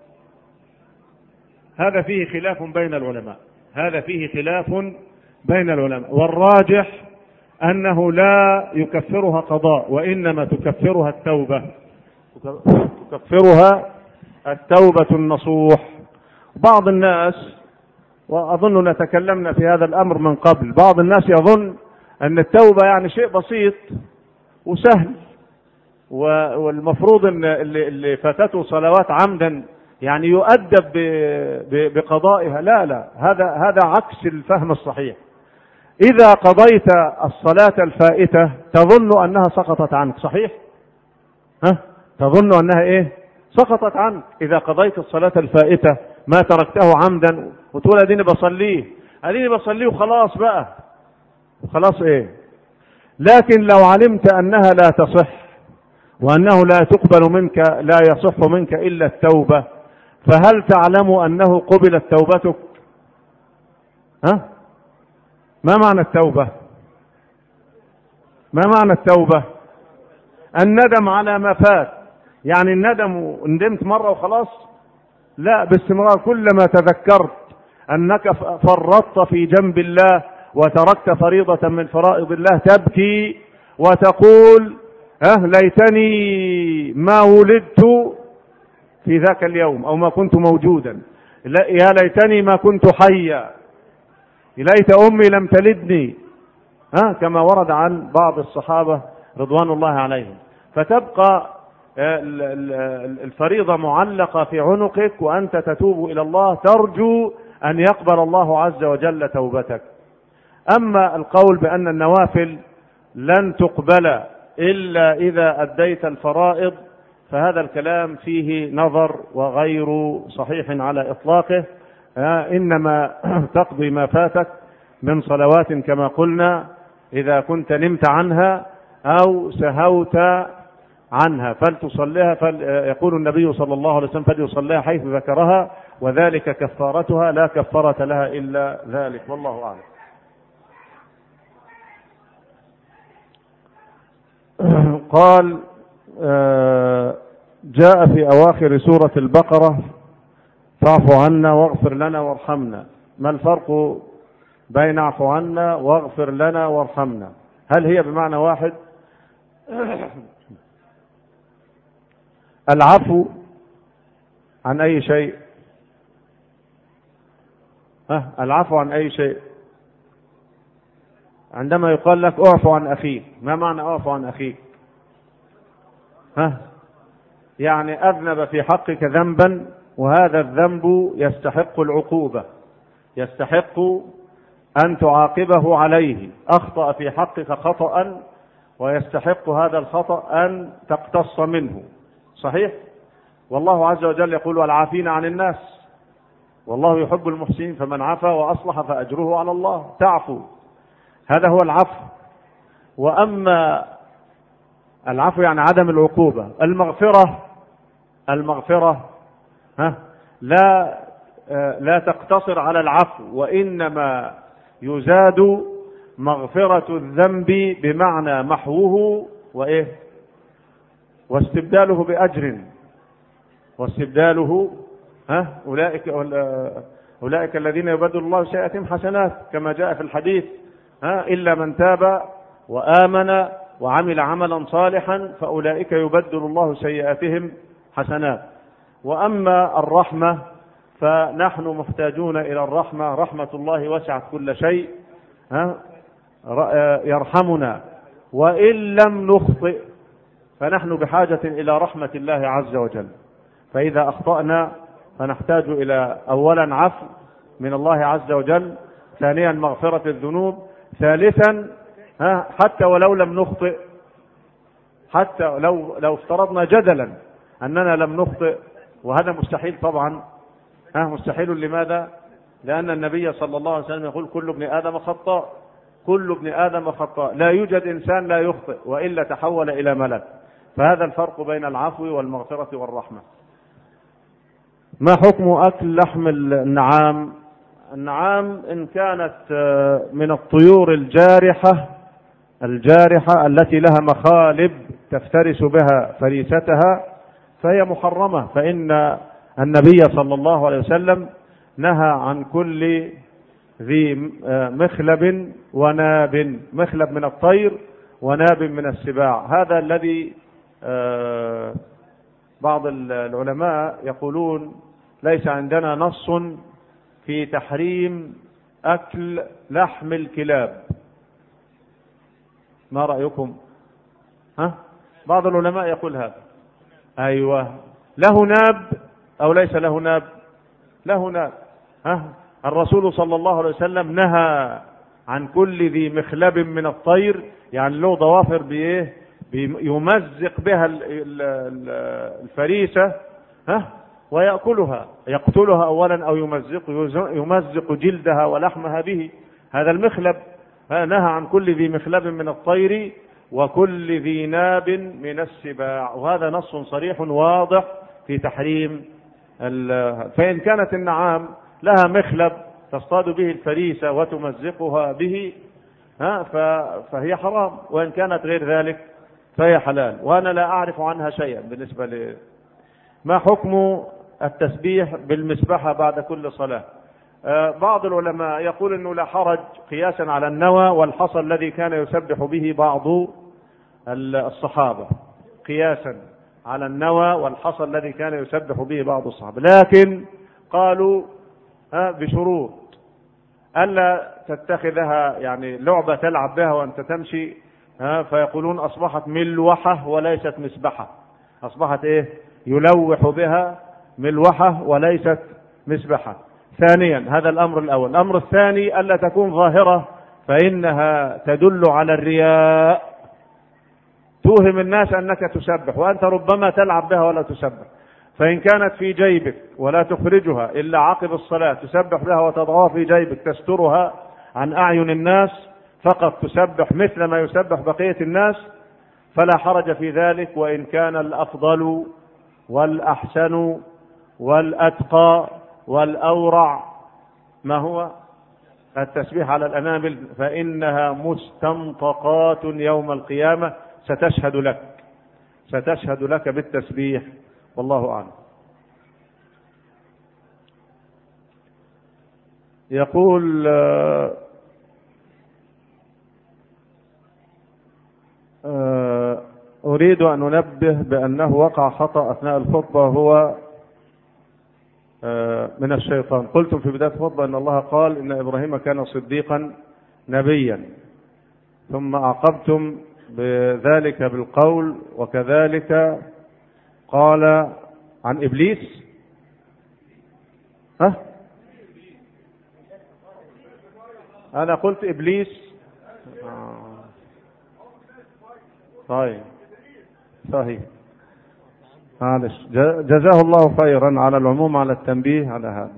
هذا فيه خلاف بين العلماء هذا فيه خلاف بين العلماء والراجح أنه لا يكفرها قضاء، وإنما تكفرها التوبة تكفرها التوبة النصوح. بعض الناس، وأظننا تكلمنا في هذا الأمر من قبل، بعض الناس يظن أن التوبة يعني شيء بسيط وسهل، والمفروض أن اللي فاتته صلوات عمدا يعني يؤدب بقضائها. لا لا هذا هذا عكس الفهم الصحيح. إذا قضيت الصلاة الفائتة تظن أنها سقطت عنك، صحيح؟ ها؟ تظن أنها إيه؟ سقطت عنك. إذا قضيت الصلاة الفائتة ما تركته عمدا وتقول أديني بصليه أديني بصليه وخلاص بقى، خلاص إيه؟ لكن لو علمت أنها لا تصح وأنه لا تقبل منك، لا يصح منك إلا التوبة، فهل تعلم أنه قبلت توبتك؟ ها؟ ما معنى التوبة؟ ما معنى التوبة؟ الندم على ما فات. يعني الندم ندمت مرة وخلاص؟ لا، باستمرار. كلما تذكرت أنك فرطت في جنب الله وتركت فريضة من فرائض الله تبكي وتقول أه ليتني ما ولدت في ذاك اليوم أو ما كنت موجودا، يا ليتني ما كنت حيا، ليت أمي لم تلدني، ها كما ورد عن بعض الصحابة رضوان الله عليهم. فتبقى الفريضة معلقة في عنقك وأنت تتوب إلى الله ترجو أن يقبل الله عز وجل توبتك. أما القول بأن النوافل لن تقبل إلا إذا أديت الفرائض فهذا الكلام فيه نظر وغير صحيح على إطلاقه. إنما تقضي ما فاتك من صلوات كما قلنا إذا كنت نمت عنها أو سهوت عنها فلتصليها. فيقول النبي صلى الله عليه وسلم فليصليها حيث ذكرها وذلك كفارتها لا كفارة لها إلا ذلك، والله أعلم. قال جاء في أواخر سورة البقرة فاعف عنا واغفر لنا وارحمنا. ما الفرق بين اعف عنا واغفر لنا وارحمنا؟ هل هي بمعنى واحد؟ العفو عن أي شيء؟ ها العفو عن أي شيء؟ عندما يقال لك اعفو عن أخيك، ما معنى اعفو عن أخيك؟ ها يعني أذنب في حقك ذنبا وهذا الذنب يستحق العقوبة، يستحق أن تعاقبه عليه. أخطأ في حقك خطأ ويستحق هذا الخطأ أن تقتص منه، صحيح؟ والله عز وجل يقول والعافين عن الناس والله يحب المحسنين فمن عفا وأصلح فأجره على الله. تعفو، هذا هو العفو. وأما العفو يعني عدم العقوبة. المغفرة المغفرة ها لا لا تقتصر على العفو، وإنما يزاد مغفرة الذنب بمعنى محوه وإيه واستبداله بأجر واستبداله ها أولئك أولئك الذين يبدل الله سيئاتهم حسنات كما جاء في الحديث ها إلا من تاب وآمن وعمل عملا صالحا فأولئك يبدل الله سيئاتهم حسنات. وأما الرحمة فنحن محتاجون إلى الرحمة، رحمة الله وسعت كل شيء ها يرحمنا، وإن لم نخطئ فنحن بحاجة إلى رحمة الله عز وجل. فإذا أخطأنا فنحتاج إلى أولا عفو من الله عز وجل، ثانيا مغفرة الذنوب، ثالثا ها حتى ولو لم نخطئ، حتى لو لو افترضنا جدلا أننا لم نخطئ، وهذا مستحيل طبعا ها مستحيل. لماذا؟ لأن النبي صلى الله عليه وسلم يقول كل ابن آدم خطاء، كل ابن آدم خطاء، لا يوجد إنسان لا يخطئ وإلا تحول إلى ملك. فهذا الفرق بين العفو والمغفرة والرحمة. ما حكم أكل لحم النعام؟ النعام إن كانت من الطيور الجارحة الجارحة التي لها مخالب تفترس بها فريستها فهي محرمة، فإن النبي صلى الله عليه وسلم نهى عن كل ذي مخلب وناب، مخلب من الطير وناب من السباع. هذا الذي بعض العلماء يقولون ليس عندنا نص في تحريم أكل لحم الكلاب. ما رأيكم؟ ها؟ بعض العلماء يقول هذا. أيوة، له ناب أو ليس له ناب؟ له ناب. ها؟ الرسول صلى الله عليه وسلم نهى عن كل ذي مخلب من الطير، يعني له ضوافر بإيه؟ يمزق بها الفريسة ها ويأكلها، يقتلها أولا أو يمزق يمزق جلدها ولحمها به، هذا المخلب. نهى عن كل ذي مخلب من الطير وكل ذي ناب من السباع، وهذا نص صريح واضح في تحريم. فإن كانت النعام لها مخلب تصطاد به الفريسة وتمزقها به ها فهي حرام، وإن كانت غير ذلك فهي حلال، وأنا لا أعرف عنها شيئا. بالنسبة ل ما حكم التسبيح بالمسبحة بعد كل صلاة؟ آه بعض العلماء يقول أنه لا حرج قياسا على النوى والحصى الذي كان يسبح به بعض الصحابة، قياسا على النوى والحصى الذي كان يسبح به بعض الصحابة، لكن قالوا آه بشروط ألا تتخذها يعني لعبة تلعب بها وأنت تمشي، ها فيقولون أصبحت ملوحة وليست مسبحة، أصبحت إيه؟ يلوح بها ملوحة وليست مسبحة. ثانيا، هذا الأمر الأول. الأمر الثاني ألا تكون ظاهرة، فإنها تدل على الرياء، توهم الناس أنك تسبح وأنت ربما تلعب بها ولا تسبح. فإن كانت في جيبك ولا تخرجها إلا عقب الصلاة تسبح بها وتضعها في جيبك تسترها عن أعين الناس، فقط تسبح مثل ما يسبح بقية الناس، فلا حرج في ذلك. وإن كان الأفضل والأحسن والأتقى والأورع ما هو التسبيح على الأنامل، فإنها مستنطقات يوم القيامة ستشهد لك ستشهد لك بالتسبيح، والله أعلم. يقول أريد أن أنبه بأنه وقع خطأ أثناء الخطبة هو من الشيطان. قلتم في بداية الخطبة أن الله قال إن إبراهيم كان صديقا نبيا، ثم أعقبتم بذلك بالقول وكذلك قال عن إبليس. ها؟ أنا قلت إبليس. طيب صحيح. معلش، جزاه الله خيرا على العموم على التنبيه على هذا.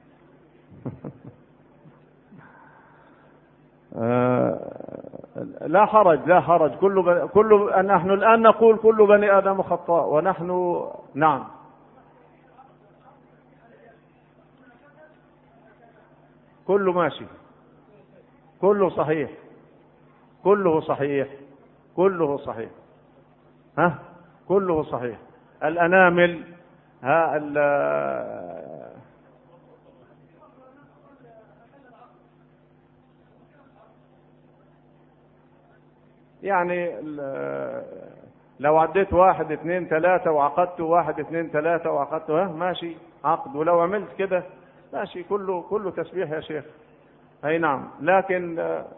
لا حرج لا حرج، كل بني كل نحن الآن نقول كل بني آدم خطاء، ونحن نعم كله ماشي، كله صحيح، كله صحيح، كله صحيح، ها كله صحيح. الأنامل، ها ال يعني لو عديت واحد اثنين ثلاثة وعقدت واحد اثنين ثلاثة وعقدت، ها ماشي عقد، ولو عملت كده ماشي، كله كله تسبيح يا شيخ. أي نعم، لكن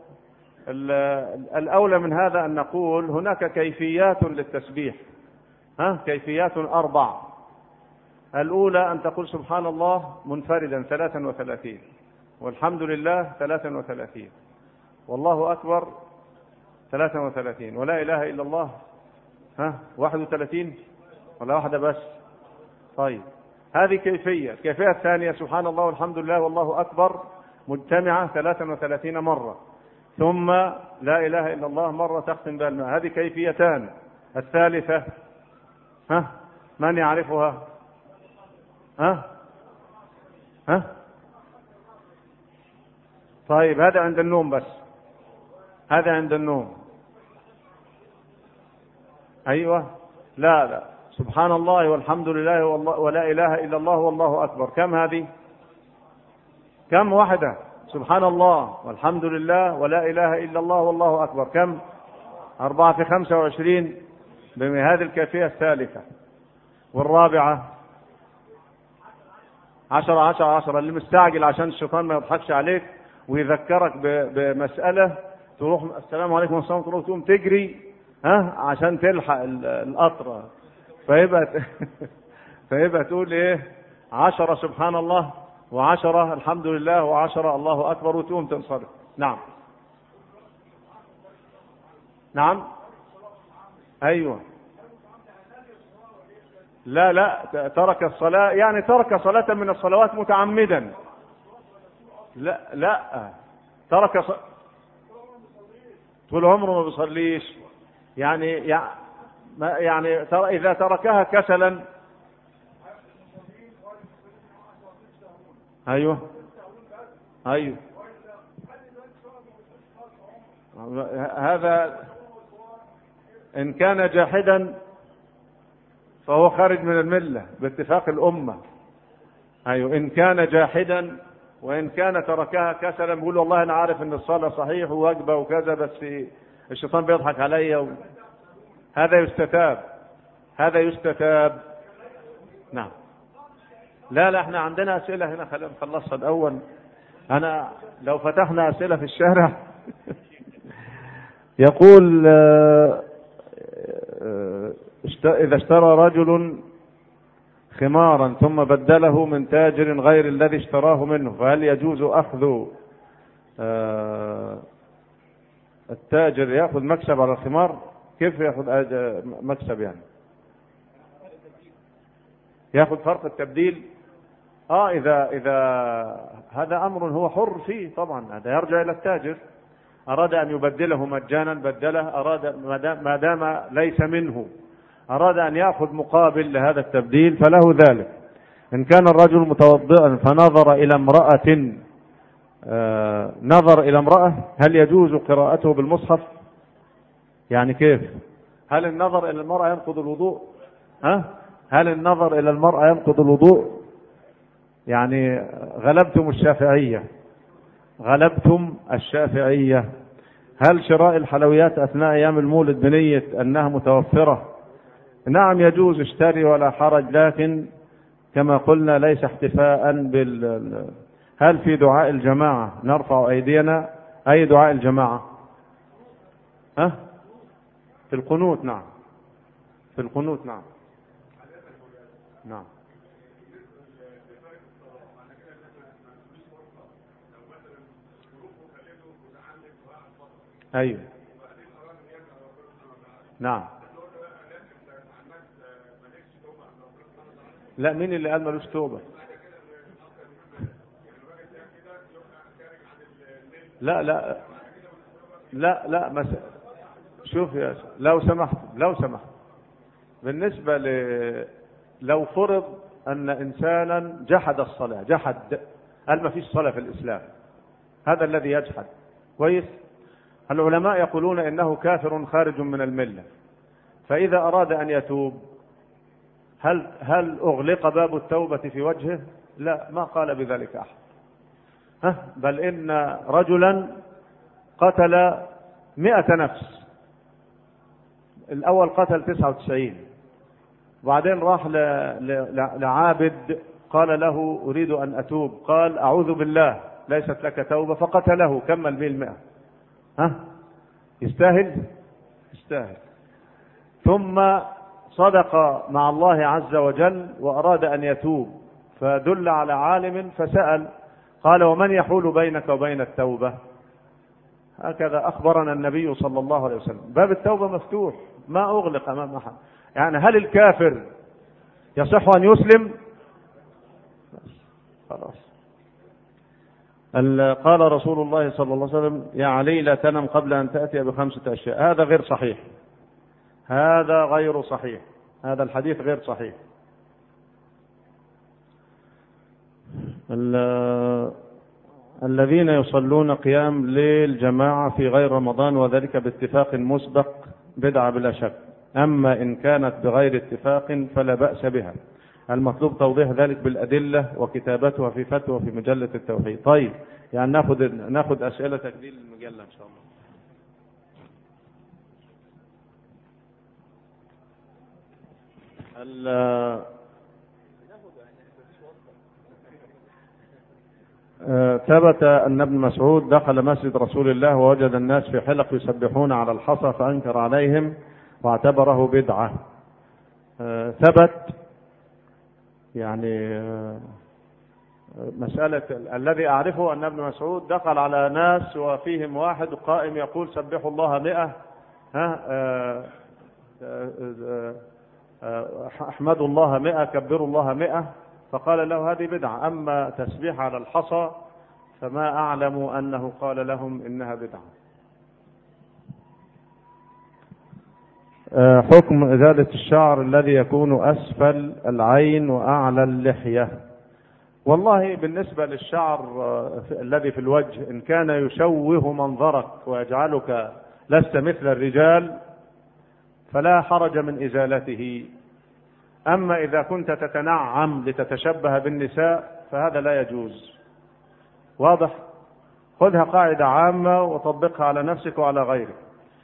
الأولى من هذا أن نقول هناك كيفيات للتسبيح، ها كيفيات أربع. الأولى أن تقول سبحان الله منفردا ثلاثا وثلاثين، والحمد لله ثلاثا وثلاثين، والله أكبر ثلاثا وثلاثين، ولا إله إلا الله ها واحد وثلاثين، ولا واحدة بس؟ طيب هذه كيفية. الكيفية الثانية سبحان الله والحمد لله والله أكبر مجتمعة ثلاثا وثلاثين مرة، ثم لا إله إلا الله مرة تختم بها الماء. هذه كيفيتان. الثالثة ها من يعرفها؟ ها ها طيب هذا عند النوم بس، هذا عند النوم. أيوة، لا لا سبحان الله والحمد لله ولا إله إلا الله والله أكبر، كم هذه؟ كم واحدة؟ سبحان الله والحمد لله ولا إله إلا الله والله أكبر، كم؟ أربعة في خمسة وعشرين، بهذه الكيفية الثالثة. والرابعة عشرة عشرة عشرة. اللي مستعجل عشان الشيطان ما يضحكش عليك ويذكرك بمسألة، تروح السلام عليكم ورحمة الله، تقوم تجري ها عشان تلحق القطر، فيبقى فيبقى تقول ايه؟ عشرة سبحان الله وعشرة الحمد لله وعشرة الله أكبر، وتقوم تنصرف. نعم نعم أيوة. لا لا ترك الصلاة يعني ترك صلاة من الصلوات متعمدا. لا لا ترك ص... طول عمره ما بيصليش، يعني يعني إذا تركها كسلا. أيوه أيوه هذا إن كان جاحدا فهو خارج من الملة باتفاق الأمة. أيوه إن كان جاحدا، وإن كان تركها كسلا بيقول والله أنا عارف إن الصلاة صحيح وواجبة وكذا، بس الشيطان بيضحك عليا و... هذا يستتاب، هذا يستتاب. نعم. لا لا احنا عندنا أسئلة هنا، خلينا نخلصها الأول. أنا لو فتحنا أسئلة في الشارع يقول إذا اشترى رجل خمارا ثم بدله من تاجر غير الذي اشتراه منه، فهل يجوز أخذ التاجر يأخذ مكسب على الخمار؟ كيف يأخذ مكسب؟ يعني يأخذ فرق التبديل. آه إذا إذا هذا أمر هو حر فيه طبعا، هذا يرجع إلى التاجر. أراد أن يبدله مجانا بدله، أراد ما دام ليس منه أراد أن يأخذ مقابل لهذا التبديل فله ذلك. إن كان الرجل متوضئا فنظر إلى امرأة آه نظر إلى امرأة، هل يجوز قراءته بالمصحف؟ يعني كيف؟ هل النظر إلى المرأة ينقض الوضوء؟ ها؟ هل النظر إلى المرأة ينقض الوضوء؟ يعني غلبتم الشافعية، غلبتم الشافعية. هل شراء الحلويات أثناء أيام المولد بنية أنها متوفرة؟ نعم يجوز، اشتري ولا حرج، لكن كما قلنا ليس احتفاء بال. هل في دعاء الجماعة نرفع أيدينا؟ أي دعاء الجماعة؟ ها؟ في القنوت. نعم في القنوت. نعم نعم أيوه نعم لا، مين اللي قال ملوش توبة؟ لا لا لا لا مس... شوف يا سيدي، لو سمحت لو سمحت بالنسبة ل... لو فرض أن إنسانا جحد الصلاة، جحد قال ما فيش صلاة في الإسلام، هذا الذي يجحد كويس، العلماء يقولون إنه كافر خارج من الملة، فإذا أراد أن يتوب هل هل أغلق باب التوبة في وجهه؟ لا، ما قال بذلك أحد. ها بل إن رجلا قتل مئة نفس، الأول قتل تسعة وتسعين، وبعدين راح لعابد قال له أريد أن أتوب، قال أعوذ بالله ليست لك توبة، فقتله، كمل به المئة. ها يستاهل؟ يستاهل. ثم صدق مع الله عز وجل وأراد أن يتوب، فدل على عالم فسأل، قال ومن يحول بينك وبين التوبة؟ هكذا أخبرنا النبي صلى الله عليه وسلم، باب التوبة مفتوح ما أغلق أمام أحد. يعني هل الكافر يصح أن يسلم؟ خلاص. قال رسول الله صلى الله عليه وسلم يا علي لا تنم قبل أن تأتي بخمسة أشياء، هذا غير صحيح، هذا غير صحيح، هذا الحديث غير صحيح. الذين يصلون قيام ليل جماعة في غير رمضان وذلك باتفاق مسبق بدعة بلا شك، أما إن كانت بغير اتفاق فلا بأس بها، المطلوب توضيح ذلك بالأدلة وكتابتها في فتوى في مجلة التوحيد. طيب يعني ناخد ناخد أسئلة تجديد المجلة إن شاء الله. ثبت أن ابن مسعود دخل مسجد رسول الله ووجد الناس في حلق يسبحون على الحصى فأنكر عليهم واعتبره بدعة. ثبت يعني مسألة الذي أعرفه أن ابن مسعود دخل على ناس وفيهم واحد قائم يقول سبحوا الله مئة، ها احمدوا الله مئة، كبروا الله مئة، فقال له هذه بدعة. أما تسبيح على الحصى فما أعلم أنه قال لهم إنها بدعة. حكم إزالة الشعر الذي يكون أسفل العين وأعلى اللحية. والله بالنسبة للشعر الذي في الوجه إن كان يشوه منظرك ويجعلك لست مثل الرجال فلا حرج من إزالته، أما إذا كنت تتنعم لتتشبه بالنساء فهذا لا يجوز. واضح؟ خذها قاعدة عامة وطبقها على نفسك وعلى غيرك.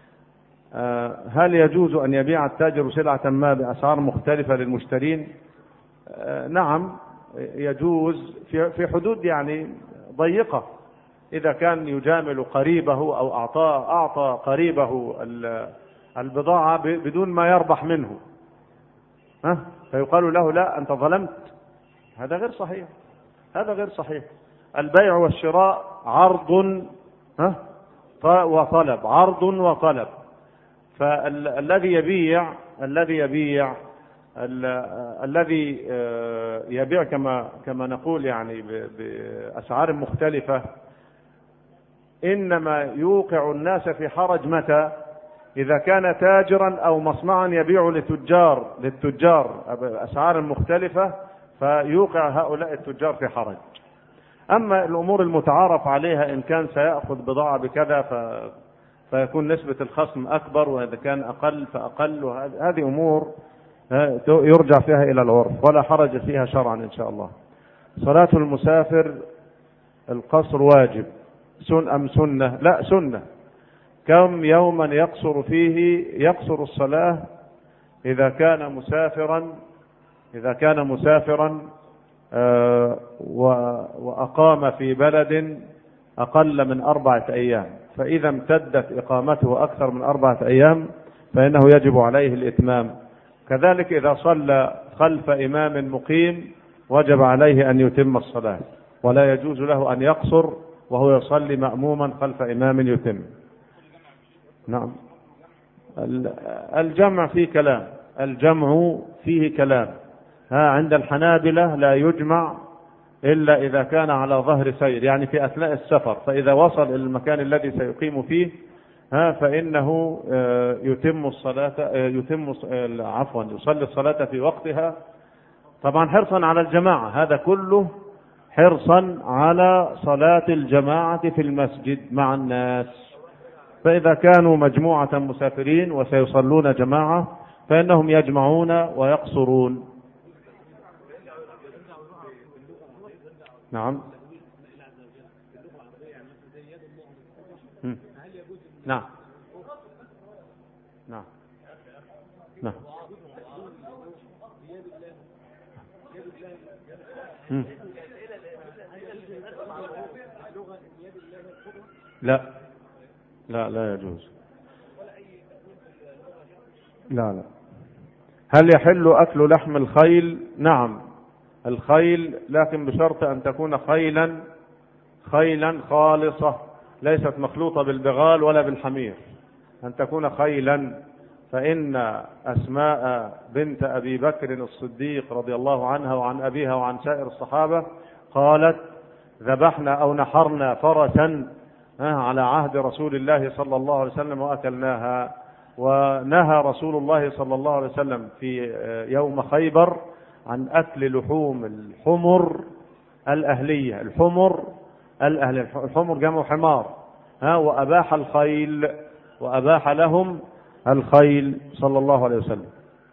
هل يجوز أن يبيع التاجر سلعة ما بأسعار مختلفة للمشترين؟ نعم يجوز في حدود يعني ضيقة، إذا كان يجامل قريبه أو أعطى أعطى قريبه البضاعة بدون ما يربح منه، ها فيقال له لا أنت ظلمت، هذا غير صحيح، هذا غير صحيح. البيع والشراء عرض ها وطلب، عرض وطلب، فالذي يبيع الذي يبيع الذي يبيع كما كما نقول يعني بأسعار مختلفة إنما يوقع الناس في حرج متى؟ إذا كان تاجرا أو مصنعا يبيع لتجار للتجار بأسعار مختلفة فيوقع هؤلاء التجار في حرج. أما الأمور المتعارف عليها إن كان سيأخذ بضاعة بكذا ف... فيكون نسبة الخصم أكبر، وإذا كان أقل فأقل، وهذه أمور يرجع فيها إلى العرف ولا حرج فيها شرعا إن شاء الله. صلاة المسافر القصر واجب سن أم سنة؟ لا سنة. كم يوما يقصر فيه؟ يقصر الصلاة إذا كان مسافرا إذا كان مسافرا آه وأقام في بلد أقل من أربعة أيام، فإذا امتدت إقامته أكثر من أربعة أيام فإنه يجب عليه الإتمام. كذلك إذا صلى خلف إمام مقيم وجب عليه أن يتم الصلاة، ولا يجوز له أن يقصر وهو يصلي مأموما خلف إمام يتم. نعم الجمع فيه كلام، الجمع فيه كلام، ها عند الحنابلة لا يجمع إلا إذا كان على ظهر سير، يعني في أثناء السفر، فإذا وصل إلى المكان الذي سيقيم فيه ها فإنه يتم الصلاة يتم عفوا يصلي الصلاة في وقتها، طبعا حرصا على الجماعة، هذا كله حرصا على صلاة الجماعة في المسجد مع الناس. فإذا كانوا مجموعة مسافرين وسيصلون جماعة فإنهم يجمعون ويقصرون. نعم نعم نعم نعم لا لا لا يجوز. لا لا. هل يحل أكل لحم الخيل؟ نعم الخيل، لكن بشرط أن تكون خيلا خيلا خالصة ليست مخلوطة بالبغال ولا بالحمير، أن تكون خيلا. فإن أسماء بنت أبي بكر الصديق رضي الله عنها وعن أبيها وعن سائر الصحابة قالت ذبحنا أو نحرنا فرسا على عهد رسول الله صلى الله عليه وسلم وأكلناها. ونهى رسول الله صلى الله عليه وسلم في يوم خيبر عن أكل لحوم الحمر الأهلية، الحمر الأهلية، الحمر جمع حمار، ها وأباح الخيل، وأباح لهم الخيل صلى الله عليه وسلم.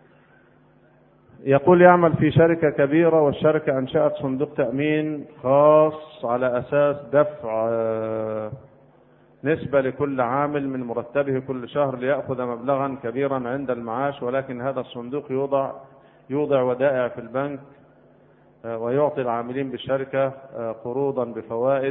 يقول يعمل في شركة كبيرة والشركة أنشأت صندوق تأمين خاص على أساس دفع نسبة لكل عامل من مرتبه كل شهر ليأخذ مبلغا كبيرا عند المعاش، ولكن هذا الصندوق يوضع يوضع ودائع في البنك ويعطي العاملين بالشركة قروضا بفوائد.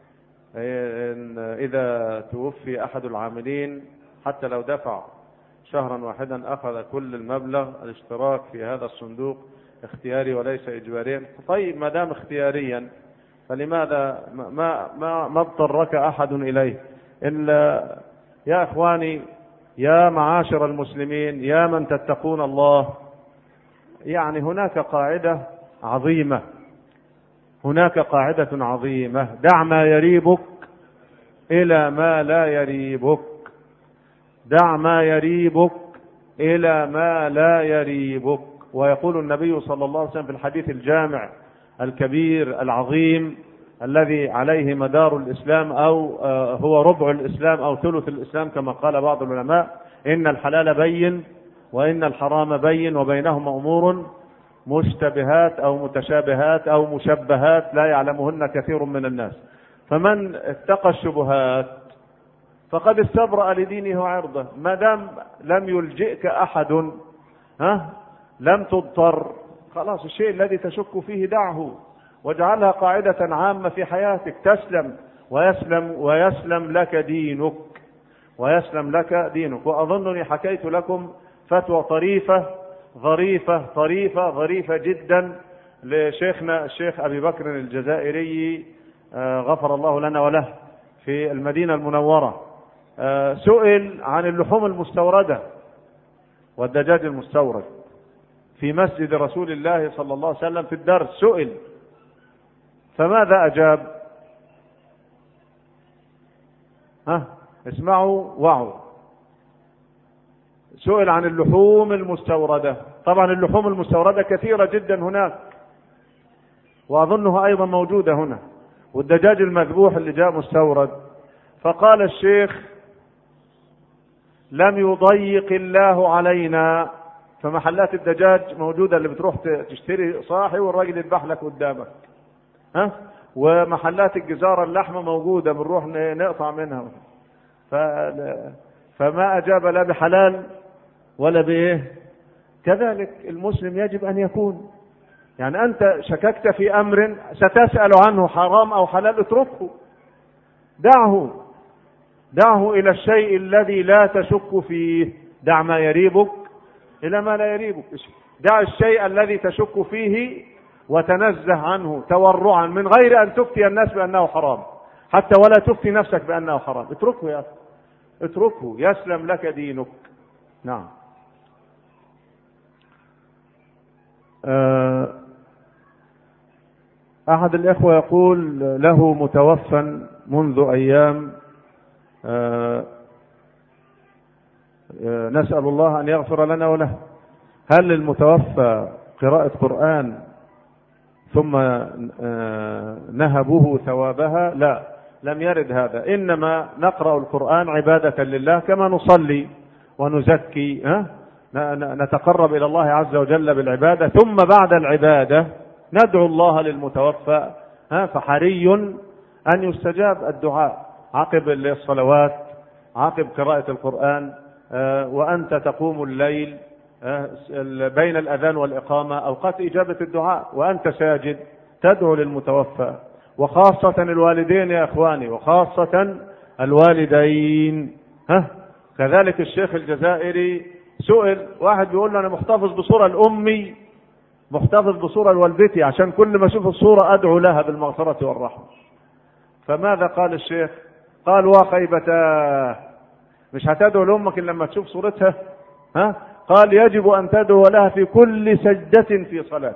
إذا توفي أحد العاملين حتى لو دفع شهرا واحدا أخذ كل المبلغ. الاشتراك في هذا الصندوق اختياري وليس إجباريا. طيب ما دام اختياريا فلماذا ما ما ما اضطرك أحد إليه إلا يا إخواني يا معاشر المسلمين يا من تتقون الله، يعني هناك قاعدة عظيمة هناك قاعدة عظيمة دع ما يريبك إلى ما لا يريبك، دع ما يريبك إلى ما لا يريبك. ويقول النبي صلى الله عليه وسلم في الحديث الجامع الكبير العظيم الذي عليه مدار الإسلام أو هو ربع الإسلام أو ثلث الإسلام كما قال بعض العلماء: إن الحلال بين وإن الحرام بين وبينهما أمور مشتبهات أو متشابهات أو مشبهات لا يعلمهن كثير من الناس، فمن اتقى الشبهات فقد استبرأ لدينه وعرضه. ما دام لم يلجئك أحد ها لم تضطر، خلاص الشيء الذي تشك فيه دعه واجعلها قاعدة عامة في حياتك، تسلم ويسلم ويسلم لك دينك ويسلم لك دينك. وأظنني حكيت لكم فتوى طريفة ظريفة طريفة ظريفة جدا لشيخنا الشيخ أبي بكر الجزائري غفر الله لنا وله في المدينة المنورة. سئل عن اللحوم المستوردة والدجاج المستورد في مسجد رسول الله صلى الله عليه وسلم في الدرس، سئل فماذا أجاب؟ ها اسمعوا وعوا. سئل عن اللحوم المستوردة، طبعا اللحوم المستوردة كثيرة جدا هناك وأظنها أيضا موجودة هنا، والدجاج المذبوح اللي جاء مستورد. فقال الشيخ: لم يضيق الله علينا، فمحلات الدجاج موجودة اللي بتروح تشتري صاحي والراجل يذبح لك قدامك، ها ومحلات الجزارة اللحمة موجودة بنروح نقطع منها. فما أجاب لا بحلال ولا بإيه. كذلك المسلم يجب أن يكون، يعني أنت شككت في أمر ستسأل عنه حرام أو حلال، اتركه، دعه دعه إلى الشيء الذي لا تشك فيه. دع ما يريبك إلى ما لا يريبك. دع الشيء الذي تشك فيه وتنزه عنه تورعا من غير أن تفتي الناس بأنه حرام، حتى ولا تفتي نفسك بأنه حرام. اتركه يا أخي، اتركه يسلم لك دينك. نعم. أحد الإخوة يقول له متوفى منذ أيام، نسأل الله أن يغفر لنا وله، هل للمتوفى قراءة قرآن ثم نهبه ثوابها؟ لا، لم يرد هذا، إنما نقرأ القرآن عبادة لله كما نصلي ونزكي، نتقرب إلى الله عز وجل بالعبادة، ثم بعد العبادة ندعو الله للمتوفى، فحري أن يستجاب الدعاء عقب الصلوات، عقب قراءة القرآن، وأنت تقوم الليل بين الأذان والإقامة أوقات إجابة الدعاء، وأنت ساجد تدعو للمتوفى، وخاصة الوالدين يا إخواني، وخاصة الوالدين. ها كذلك الشيخ الجزائري سئل، واحد بيقول له أنا محتفظ بصورة الأمي، محتفظ بصورة الوالدتي، عشان كل ما أشوف الصورة أدعو لها بالمغفرة والرحمة. فماذا قال الشيخ؟ قال وخيبتاه، مش هتدعو لأمك إلا لما تشوف صورتها؟ ها؟ قال يجب أن تدعو لها في كل سجدة في صلاتك،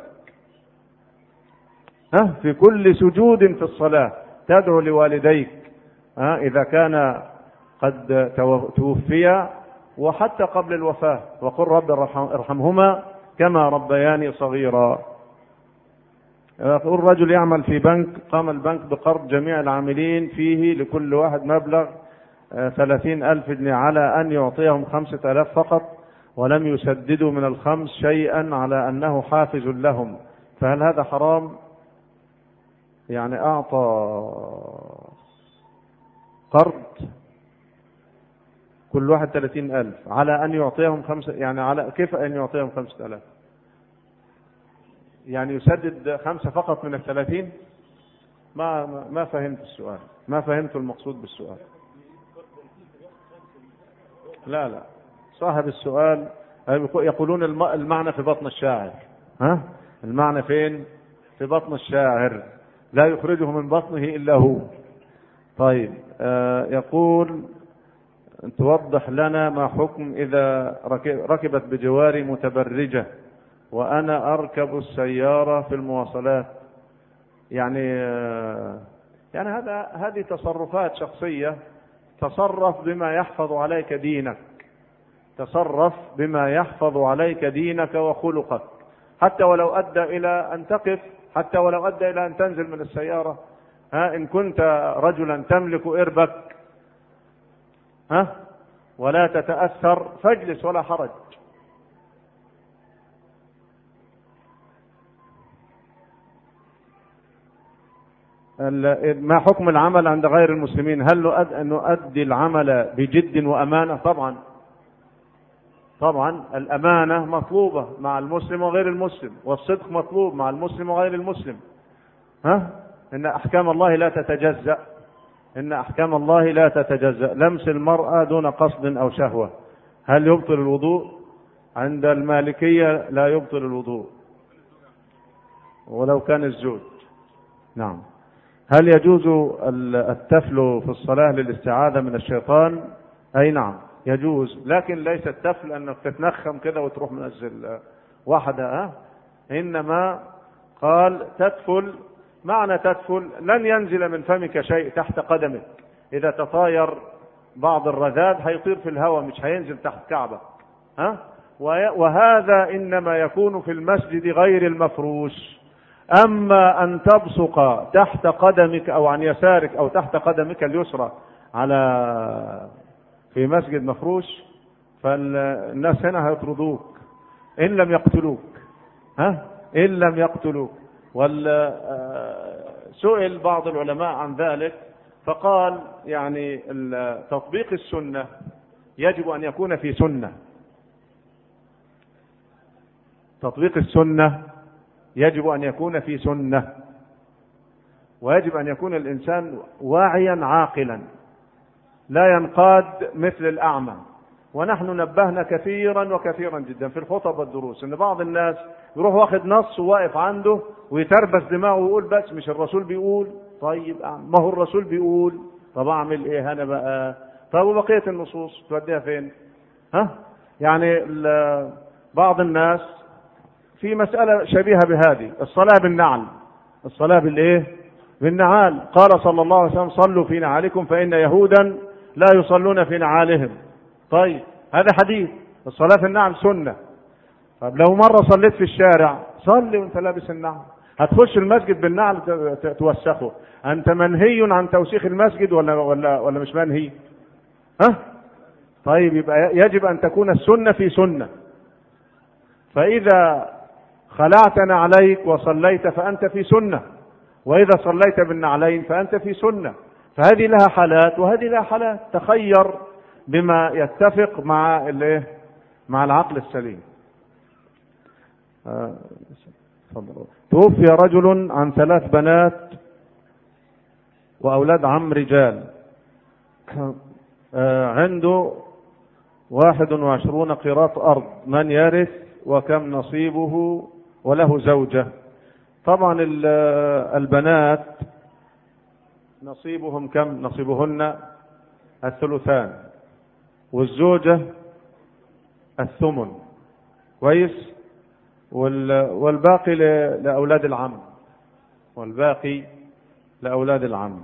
ها؟ في كل سجود في الصلاة تدعو لوالديك، ها؟ إذا كان قد توفيا، وحتى قبل الوفاة، وقل رب ارحمهما كما ربياني صغيرا. يقول رجل يعمل في بنك، قام البنك بقرض جميع العاملين فيه لكل واحد مبلغ ثلاثين ألف جنيه على أن يعطيهم خمسة آلاف فقط، ولم يسددوا من الخمس شيئا على أنه حافز لهم، فهل هذا حرام؟ يعني أعطى قرض كل واحد ثلاثين ألف على أن يعطيهم خمسة، يعني على كيف أن يعطيهم خمسة آلاف؟ يعني يسدد خمسة فقط من الثلاثين؟ ما ما فهمت السؤال، ما فهمت المقصود بالسؤال. لا لا، صاحب السؤال يقولون المعنى في بطن الشاعر، ها؟ المعنى فين؟ في بطن الشاعر، لا يخرجه من بطنه إلا هو. طيب، آه يقول توضح لنا ما حكم إذا ركبت بجواري متبرجة وأنا أركب السيارة في المواصلات، يعني آه يعني هذا هذه تصرفات شخصية، تصرف بما يحفظ عليك دينك، تصرف بما يحفظ عليك دينك وخلقك، حتى ولو أدى إلى أن تقف، حتى ولو أدى إلى أن تنزل من السيارة، ها إن كنت رجلا تملك إربك، ها ولا تتأثر فاجلس ولا حرج. ما حكم العمل عند غير المسلمين؟ هل نؤدي العمل بجد وأمانة؟ طبعا طبعا الأمانة مطلوبة مع المسلم وغير المسلم، والصدق مطلوب مع المسلم وغير المسلم. ها إن أحكام الله لا تتجزأ، إن أحكام الله لا تتجزأ. لمس المرأة دون قصد أو شهوة هل يبطل الوضوء؟ عند المالكية لا يبطل الوضوء ولو كان الزوج. نعم. هل يجوز التفل في الصلاة للاستعاذة من الشيطان؟ أي نعم يجوز، لكن ليس التفل أنك تتنخم كده وتروح منزل واحدة، ها؟ إنما قال تتفل، معنى تتفل لن ينزل من فمك شيء تحت قدمك، إذا تطاير بعض الرذاذ هيطير في الهواء مش هينزل تحت كعبك، ها؟ وهذا إنما يكون في المسجد غير المفروش. أما أن تبصق تحت قدمك أو عن يسارك أو تحت قدمك اليسرى على في مسجد مفروش، فالناس هنا هيطردوك إن لم يقتلوك، ها إن لم يقتلوك. وسئل بعض العلماء عن ذلك فقال يعني تطبيق السنة يجب أن يكون في سنة، تطبيق السنة يجب أن يكون في سنة، ويجب أن يكون الإنسان واعيا عاقلا لا ينقاد مثل الأعمى. ونحن نبهنا كثيرا وكثيرا جدا في الخطب والدروس ان بعض الناس يروح واخد نص وواقف عنده ويتربس دماغه ويقول بس مش الرسول بيقول، طيب ما هو الرسول بيقول، طب اعمل ايه انا بقى؟ طب وبقيه النصوص توديها فين؟ ها يعني بعض الناس في مسألة شبيهة بهذه، الصلاة بالنعل. الصلاة بالإيه؟ بالنعال. قال صلى الله عليه وسلم صلوا في نعالكم فإن يهودا لا يصلون في نعالهم. طيب هذا حديث. الصلاة في النعل سنة. طب لو مرة صليت في الشارع صلي وانت لابس النعل. هتخش المسجد بالنعل توسخه، أنت منهي عن توسيخ المسجد ولا ولا ولا مش منهي؟ ها؟ طيب يبقى يجب أن تكون السنة في سنة. فإذا خلعت نعليك وصليت فأنت في سنة، وإذا صليت بالنعلين فأنت في سنة. فهذه لها حالات وهذه لها حالات، تخير بما يتفق مع الايه؟ مع العقل السليم. آه. توفي رجل عن ثلاث بنات وأولاد عم رجال، آه عنده واحد وعشرون قيراط أرض، من يرث وكم نصيبه وله زوجة. طبعا البنات نصيبهم كم؟ نصيبهن الثلثان، والزوجة الثمن، كويس، والباقي لأولاد العم، والباقي لأولاد العم.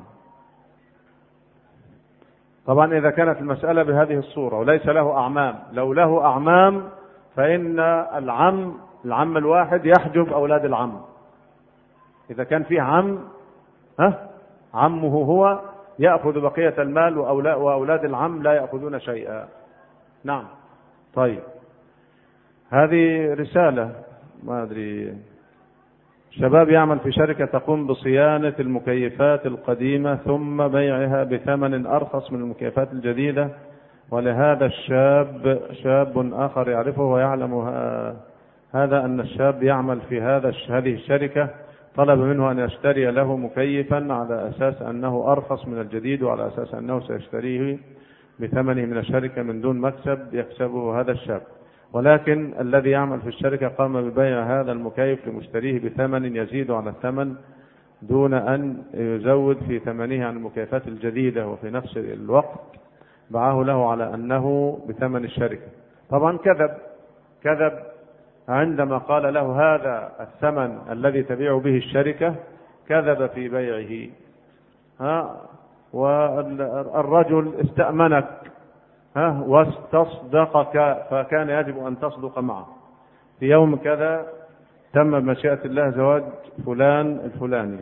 طبعا إذا كانت المسألة بهذه الصورة وليس له أعمام، لو له أعمام فإن العم العم الواحد يحجب أولاد العم. إذا كان فيه عم، ها، عمه هو يأخذ بقية المال، وأولاد العم لا يأخذون شيئا. نعم. طيب هذه رسالة، ما أدري، شباب يعمل في شركة تقوم بصيانة المكيفات القديمة ثم بيعها بثمن أرخص من المكيفات الجديدة، ولهذا الشاب شاب آخر يعرفه ويعلم هذا أن الشاب يعمل في هذا هذه الشركة، طلب منه أن يشتري له مكيفا على أساس أنه أرخص من الجديد، وعلى أساس أنه سيشتريه بثمنه من الشركة من دون مكسب يكسبه هذا الشاب. ولكن الذي يعمل في الشركة قام ببيع هذا المكيف لمشتريه بثمن يزيد على الثمن دون أن يزود في ثمنه عن المكيفات الجديدة، وفي نفس الوقت باعه له على أنه بثمن الشركة. طبعا كذب كذب عندما قال له هذا الثمن الذي تبيع به الشركة، كذب في بيعه. ها، والرجل استأمنك، ها، واستصدقك، فكان يجب أن تصدق معه. في يوم كذا تم بمشيئة الله زواج فلان الفلاني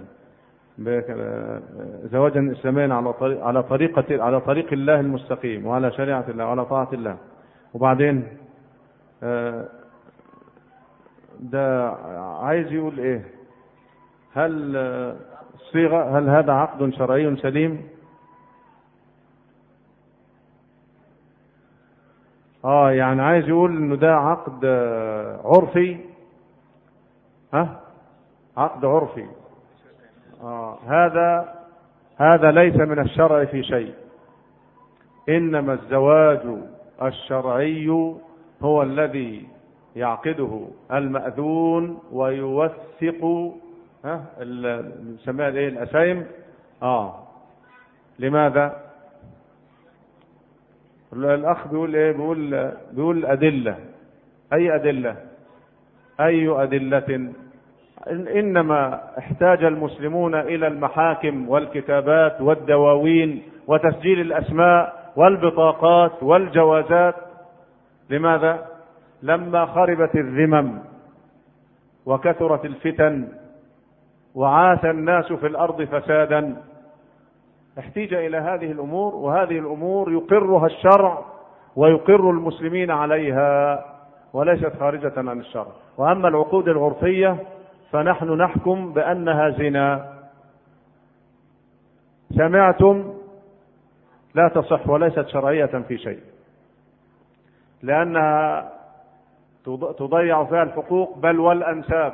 زواجا إسلاميا على طريق على طريقة على طريق الله المستقيم، وعلى شريعة الله وعلى طاعة الله. وبعدين ده عايز يقول ايه؟ هل صيغة هل هذا عقد شرعي سليم؟ اه يعني عايز يقول انه ده عقد عرفي. ها، عقد عرفي. آه هذا هذا ليس من الشرع في شيء، إنما الزواج الشرعي هو الذي يعقده المأذون ويوثق، ها، نسميها ايه، الأسايم. اه لماذا؟ الأخ بيقول ايه؟ بيقول بيقول أدلة. أي أدلة؟ أي أدلة؟ إنما احتاج المسلمون إلى المحاكم والكتابات والدواوين وتسجيل الأسماء والبطاقات والجوازات. لماذا؟ لما خربت الذمم وكثرت الفتن وعاث الناس في الأرض فسادا، احتاج إلى هذه الأمور، وهذه الأمور يقرها الشرع ويقر المسلمين عليها، وليست خارجة عن الشرع. وأما العقود العرفية فنحن نحكم بأنها زنا. سمعتم؟ لا تصح وليست شرعية في شيء، لأنها تضيع فيها الحقوق بل والأنساب.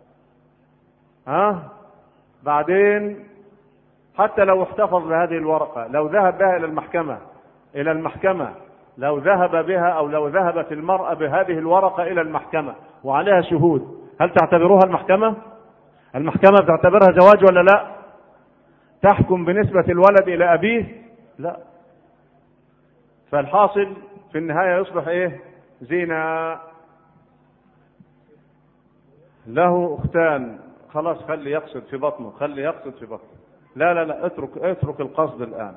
ها؟ بعدين حتى لو احتفظ بهذه الورقة، لو ذهب بها إلى المحكمة إلى المحكمة لو ذهب بها أو لو ذهبت المرأة بهذه الورقة إلى المحكمة وعليها شهود، هل تعتبروها المحكمة؟ المحكمة تعتبرها زواج ولا لا؟ تحكم بنسبة الولد إلى أبيه؟ لا. فالحاصل في النهاية يصبح إيه؟ زنا. له أختان، خلاص خلي يقصد في بطنه، خلي يقصد في بطنه. لا لا لا اترك اترك القصد الآن.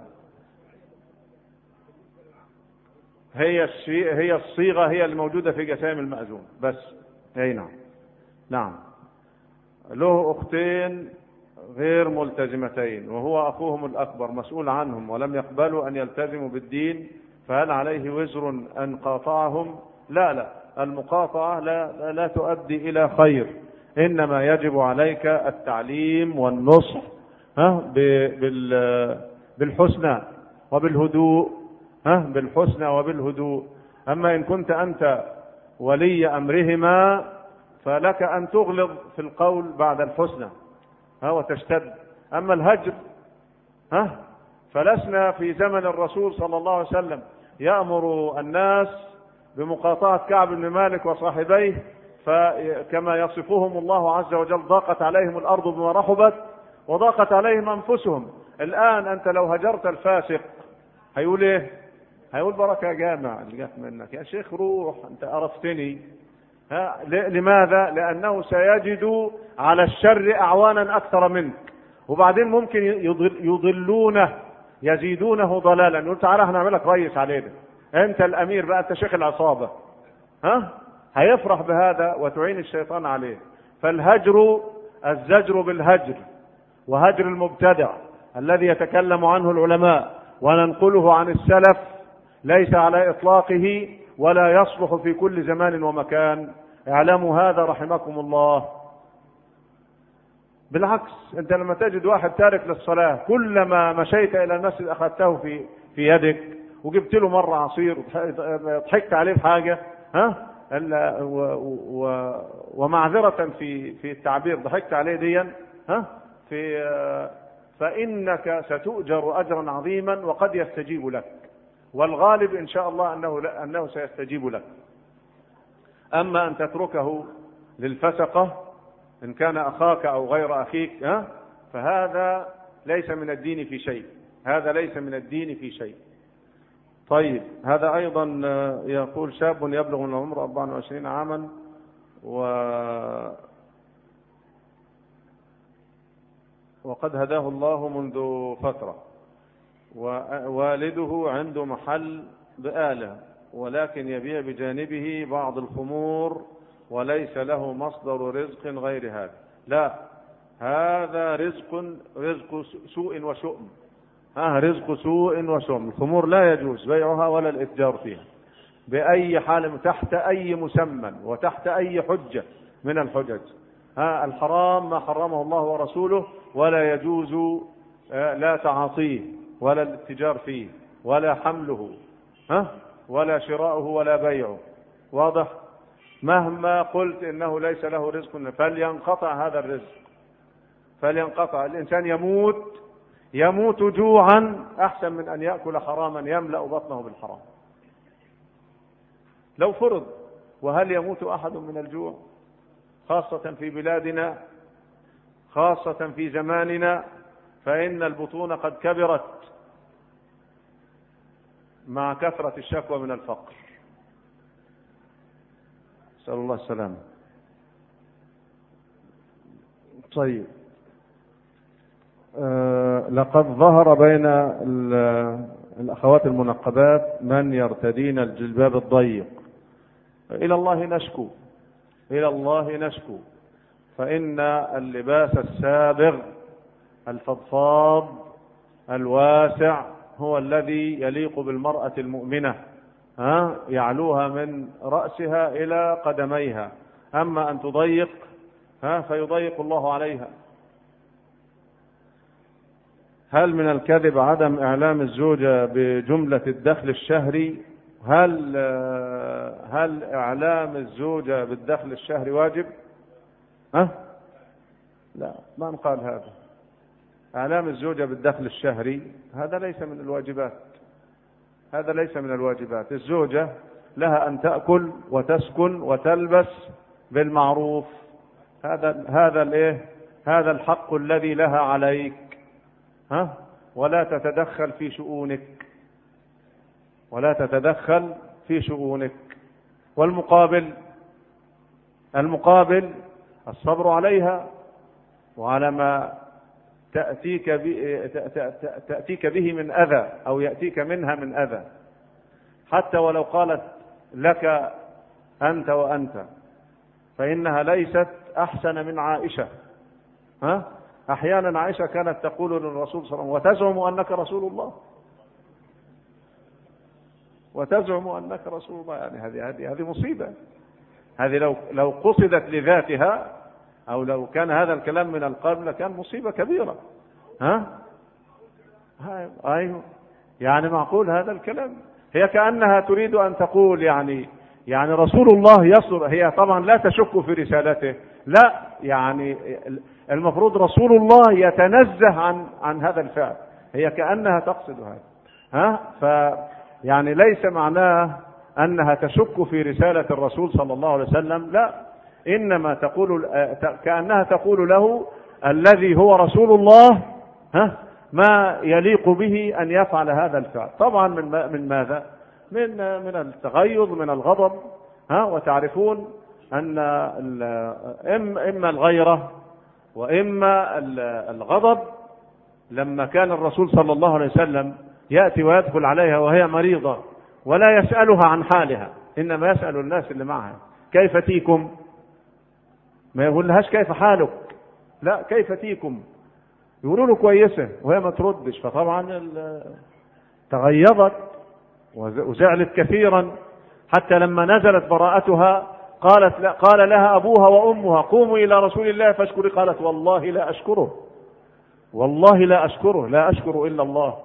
هي الشيء هي الصيغة هي الموجودة في جسام المأذون بس. أي نعم نعم. له أختين غير ملتزمتين وهو أخوهم الأكبر مسؤول عنهم ولم يقبلوا أن يلتزموا بالدين، فهل عليه وزر أن قاطعهم؟ لا لا، المقاطعة لا, لا, لا تؤدي إلى خير، إنما يجب عليك التعليم والنصح ها بالحسنى وبالهدوء، ها بالحسنى وبالهدوء. أما إن كنت أنت ولي أمرهما فلك أن تغلظ في القول بعد الحسنى ها وتشتد. أما الهجر ها فلسنا في زمن الرسول صلى الله عليه وسلم يأمر الناس بمقاطعة كعب بن مالك وصاحبيه، فكما يصفهم الله عز وجل ضاقت عليهم الأرض بما رحبت وضاقت عليهم أنفسهم. الآن أنت لو هجرت الفاسق هيقول إيه؟ هيقول بركة يا جامع اللي جات منك يا شيخ، روح أنت قرفتني. ها لماذا؟ لأنه سيجد على الشر أعوانا أكثر منك، وبعدين ممكن يضل يضلونه يزيدونه ضلالا. يقول تعالى هنعملك رئيس علينا، أنت الأمير بقى، أنت شيخ العصابة. ها هيفرح بهذا وتعين الشيطان عليه. فالهجر الزجر بالهجر، وهجر المبتدع الذي يتكلم عنه العلماء وننقله عن السلف ليس على إطلاقه ولا يصلح في كل زمان ومكان. اعلموا هذا رحمكم الله. بالعكس، انت لما تجد واحد تارك للصلاة كلما مشيت الى المسجد اخذته في في يدك وجبت له مرة عصير وضحكت عليه بحاجة ها و و ومعذرة في في التعبير ضحكت عليه ديا ها في فإنك ستؤجر أجرا عظيما وقد يستجيب لك، والغالب إن شاء الله أنه أنه سيستجيب لك. أما أن تتركه للفسقة إن كان أخاك أو غير أخيك ها فهذا ليس من الدين في شيء، هذا ليس من الدين في شيء. طيب، هذا أيضا يقول شاب يبلغ من العمر أربعة وعشرين عاما و وقد هداه الله منذ فترة، ووالده عنده محل بآلة ولكن يبيع بجانبه بعض الخمور وليس له مصدر رزق غير هذا. لا، هذا رزق رزق سوء وشؤم. ها رزق سوء وشؤم. الخمور لا يجوز بيعها ولا الاتجار فيها بأي حال تحت أي مسمى وتحت أي حجة من الحجج. ها الحرام ما حرمه الله ورسوله، ولا يجوز لا تعاطيه ولا الاتجار فيه ولا حمله ها ولا شراؤه ولا بيعه. واضح؟ مهما قلت إنه ليس له رزق فلينقطع هذا الرزق، فلينقطع. الإنسان يموت يموت جوعا أحسن من أن يأكل حراما يملأ بطنه بالحرام. لو فرض، وهل يموت أحد من الجوع؟ خاصة في بلادنا، خاصة في زماننا، فإن البطون قد كبرت مع كثرة الشكوى من الفقر. نسأل الله السلامة. طيب، أه لقد ظهر بين الأخوات المنقبات من يرتدين الجلباب الضيق. إلى الله نشكو، إلى الله نشكو، فإن اللباس السابغ الفضفاض الواسع هو الذي يليق بالمرأة المؤمنة، ها يعلوها من رأسها إلى قدميها. أما أن تضيق ها فيضيق الله عليها. هل من الكذب عدم إعلام الزوجة بجملة الدخل الشهري؟ هل هل إعلام الزوجة بالدخل الشهري واجب؟ ها؟ لا، ما نقال هذا. إعلام الزوجة بالدخل الشهري هذا ليس من الواجبات، هذا ليس من الواجبات. الزوجة لها أن تأكل وتسكن وتلبس بالمعروف، هذا هذا الايه هذا الحق الذي لها عليك، ها ولا تتدخل في شؤونك، ولا تتدخل في شؤونك. والمقابل المقابل الصبر عليها وعلى ما تأتيك تأتيك به من أذى أو يأتيك منها من أذى، حتى ولو قالت لك أنت وأنت فإنها ليست أحسن من عائشة. ها؟ أحيانا عائشة كانت تقول للرسول صلى الله عليه وسلم وتزعم أنك رسول الله، وتزعم أنك رسول الله، يعني هذه هذه هذه مصيبة. هذه لو لو قصدت لذاتها أو لو كان هذا الكلام من القلب لكان مصيبة كبيرة. ها؟ أيوه، يعني معقول هذا الكلام؟ هي كأنها تريد أن تقول يعني يعني رسول الله يصل، هي طبعا لا تشك في رسالته، لا، يعني المفروض رسول الله يتنزه عن عن هذا الفعل، هي كأنها تقصد هذا. ها؟ ف يعني ليس معناه أنها تشك في رسالة الرسول صلى الله عليه وسلم، لا، إنما تقول كأنها تقول له الذي هو رسول الله ها ما يليق به أن يفعل هذا الفعل. طبعا من من ماذا؟ من من التغيظ، من الغضب. ها؟ وتعرفون أن إما الغيرة وإما الغضب. لما كان الرسول صلى الله عليه وسلم يأتي ويدخل عليها وهي مريضة ولا يسألها عن حالها، إنما يسأل الناس اللي معها كيف تيكم، ما يقول لهاش كيف حالك، لا، كيف تيكم، يقولوا له كويسة وهي ما تردش، فطبعا تغيظت وزعلت كثيرا، حتى لما نزلت براءتها قالت لا قال لها أبوها وأمها قوموا إلى رسول الله فاشكري، قالت والله لا أشكره، والله لا أشكره، لا أشكر إلا الله.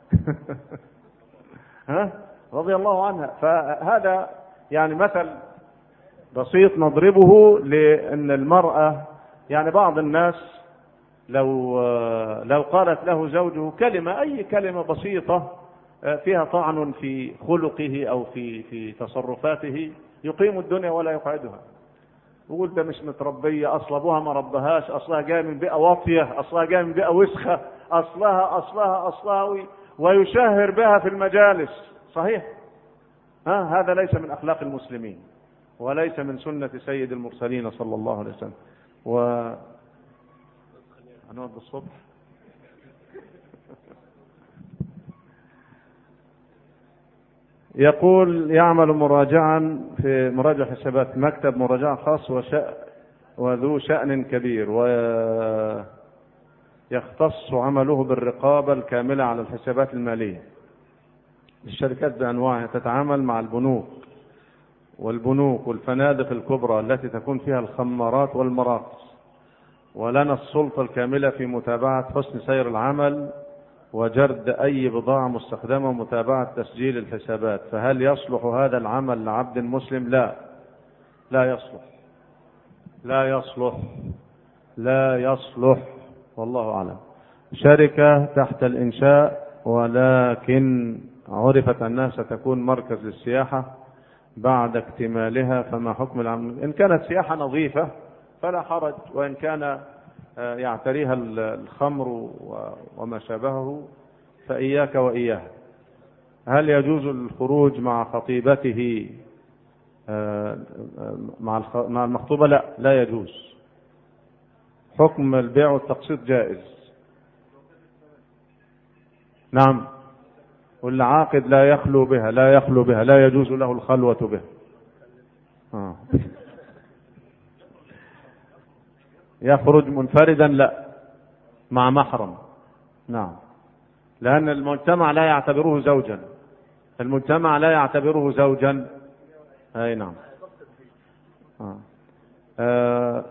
ها؟ رضي الله عنها. فهذا يعني مثل بسيط نضربه لأن المرأة، يعني بعض الناس لو لو قالت له زوجه كلمة، أي كلمة بسيطة فيها طعن في خلقه أو في في تصرفاته، يقيم الدنيا ولا يقعدها، يقول ده مش متربية، أصل أبوها ما ربهاش، أصلها جاية من بيئة واطية، أصلها جاية من بيئة وسخة، أصلها أصلها أصلها ويشهر بها في المجالس. صحيح؟ ها؟ هذا ليس من أخلاق المسلمين وليس من سنة سيد المرسلين صلى الله عليه وسلم. و هنقعد الصبح. يقول يعمل مراجعا في مراجع حسابات مكتب مراجعة خاص وشأ وذو شأن كبير، ويختص عمله بالرقابة الكاملة على الحسابات المالية للشركات بأنواعها، تتعامل مع البنوك والبنوك والفنادق الكبرى التي تكون فيها الخمارات والمراقص، ولنا السلطة الكاملة في متابعة حسن سير العمل وجرد أي بضاعة مستخدمة ومتابعة تسجيل الحسابات. فهل يصلح هذا العمل لعبد مسلم؟ لا، لا يصلح، لا يصلح، لا يصلح، والله أعلم. شركة تحت الإنشاء ولكن عرفت أنها ستكون مركز للسياحة بعد اكتمالها، فما حكم العمل؟ إن كانت سياحة نظيفة فلا حرج، وإن كان يعتريها الخمر وما شابهه فإياك وإياه. هل يجوز الخروج مع خطيبته مع المخطوبة؟ لا، لا يجوز. حكم البيع والتقسيط جائز. نعم، والعاقد لا يخلو بها، لا يخلو بها، لا يجوز له الخلوة بها. آه. يخرج منفردا؟ لا، مع محرم. نعم، لأن المجتمع لا يعتبره زوجا، المجتمع لا يعتبره زوجا. أي نعم. آه. آه.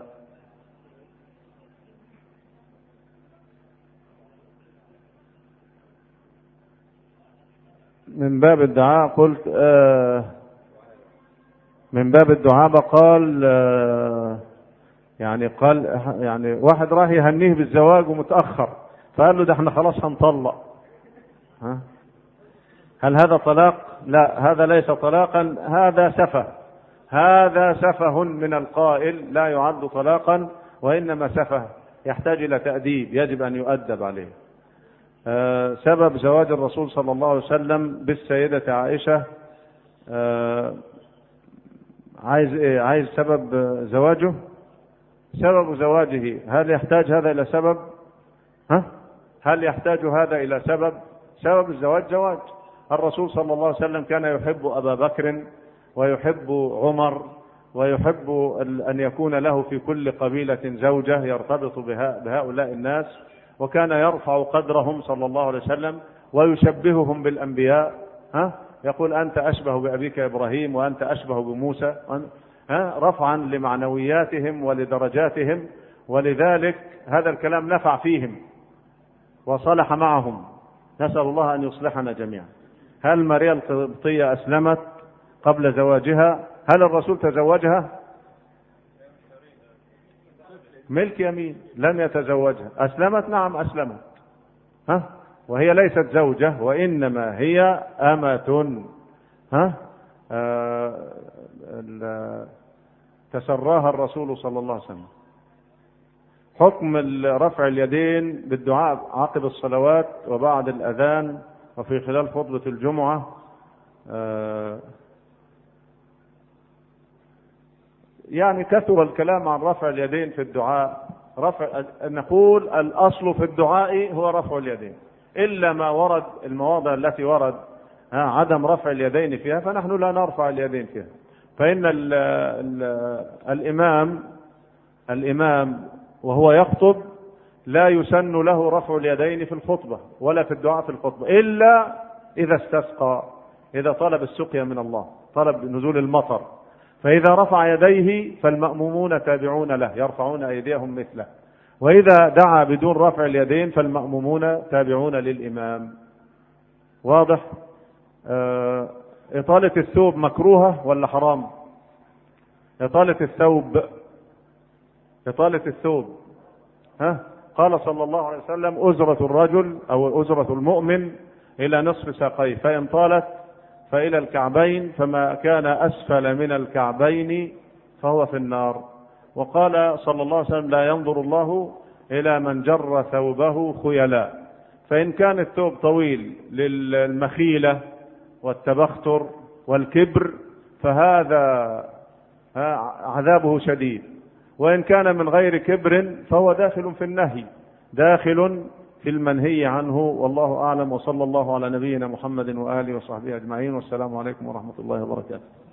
من باب الدعاء قلت آه من باب الدعاء قال آه يعني قال يعني واحد راح يهنيه بالزواج ومتأخر، فقال له ده احنا خلاص هنطلق. ها؟ هل هذا طلاق؟ لا، هذا ليس طلاقا، هذا سفه، هذا سفه من القائل، لا يعد طلاقا وإنما سفه يحتاج إلى تأديب، يجب أن يؤدب عليه. آه سبب زواج الرسول صلى الله عليه وسلم بالسيدة عائشة، آه عايز ايه؟ عايز سبب زواجه؟ سبب زواجه، هل يحتاج هذا إلى سبب؟ ها؟ هل يحتاج هذا إلى سبب؟ سبب الزواج زواج. الرسول صلى الله عليه وسلم كان يحب أبا بكر ويحب عمر ويحب أن يكون له في كل قبيلة زوجة يرتبط بهؤلاء الناس، وكان يرفع قدرهم صلى الله عليه وسلم ويشبههم بالأنبياء. ها؟ يقول أنت أشبه بأبيك إبراهيم وأنت أشبه بموسى، ها؟ رفعا لمعنوياتهم ولدرجاتهم، ولذلك هذا الكلام نفع فيهم وصلح معهم. نسأل الله أن يصلحنا جميعا. هل ماريا القبطية أسلمت قبل زواجها؟ هل الرسول تزوجها؟ ملك يمين، لم يتزوجها. أسلمت؟ نعم أسلمت. ها؟ وهي ليست زوجة وإنما هي أمة. ها؟ آه تسراها الرسول صلى الله عليه وسلم. حكم رفع اليدين بالدعاء عقب الصلوات وبعد الأذان وفي خلال خطبة الجمعة. آه يعني كثر الكلام عن رفع اليدين في الدعاء. رفع نقول الأصل في الدعاء هو رفع اليدين، إلا ما ورد المواضع التي ورد عدم رفع اليدين فيها فنحن لا نرفع اليدين فيها. فإن ال ال الإمام الإمام وهو يخطب لا يسن له رفع اليدين في الخطبة ولا في الدعاء في الخطبة، إلا إذا استسقى، إذا طلب السقيا من الله، طلب نزول المطر، فإذا رفع يديه فالمأمومون تابعون له يرفعون أيديهم مثله، وإذا دعا بدون رفع اليدين فالمأمومون تابعون للإمام. واضح؟ آه إطالة الثوب مكروهة ولا حرام؟ إطالة الثوب إطالة الثوب ها؟ قال صلى الله عليه وسلم أزرة الرجل أو أزرة المؤمن إلى نصف ساقيه، فإن طالت فإلى الكعبين، فما كان أسفل من الكعبين فهو في النار. وقال صلى الله عليه وسلم لا ينظر الله إلى من جر ثوبه خيلاء. فإن كان الثوب طويل للمخيلة والتبختر والكبر فهذا عذابه شديد، وإن كان من غير كبر فهو داخل في النهي، داخل في المنهي عنه. والله أعلم، وصلى الله على نبينا محمد وآله وصحبه أجمعين، والسلام عليكم ورحمة الله وبركاته.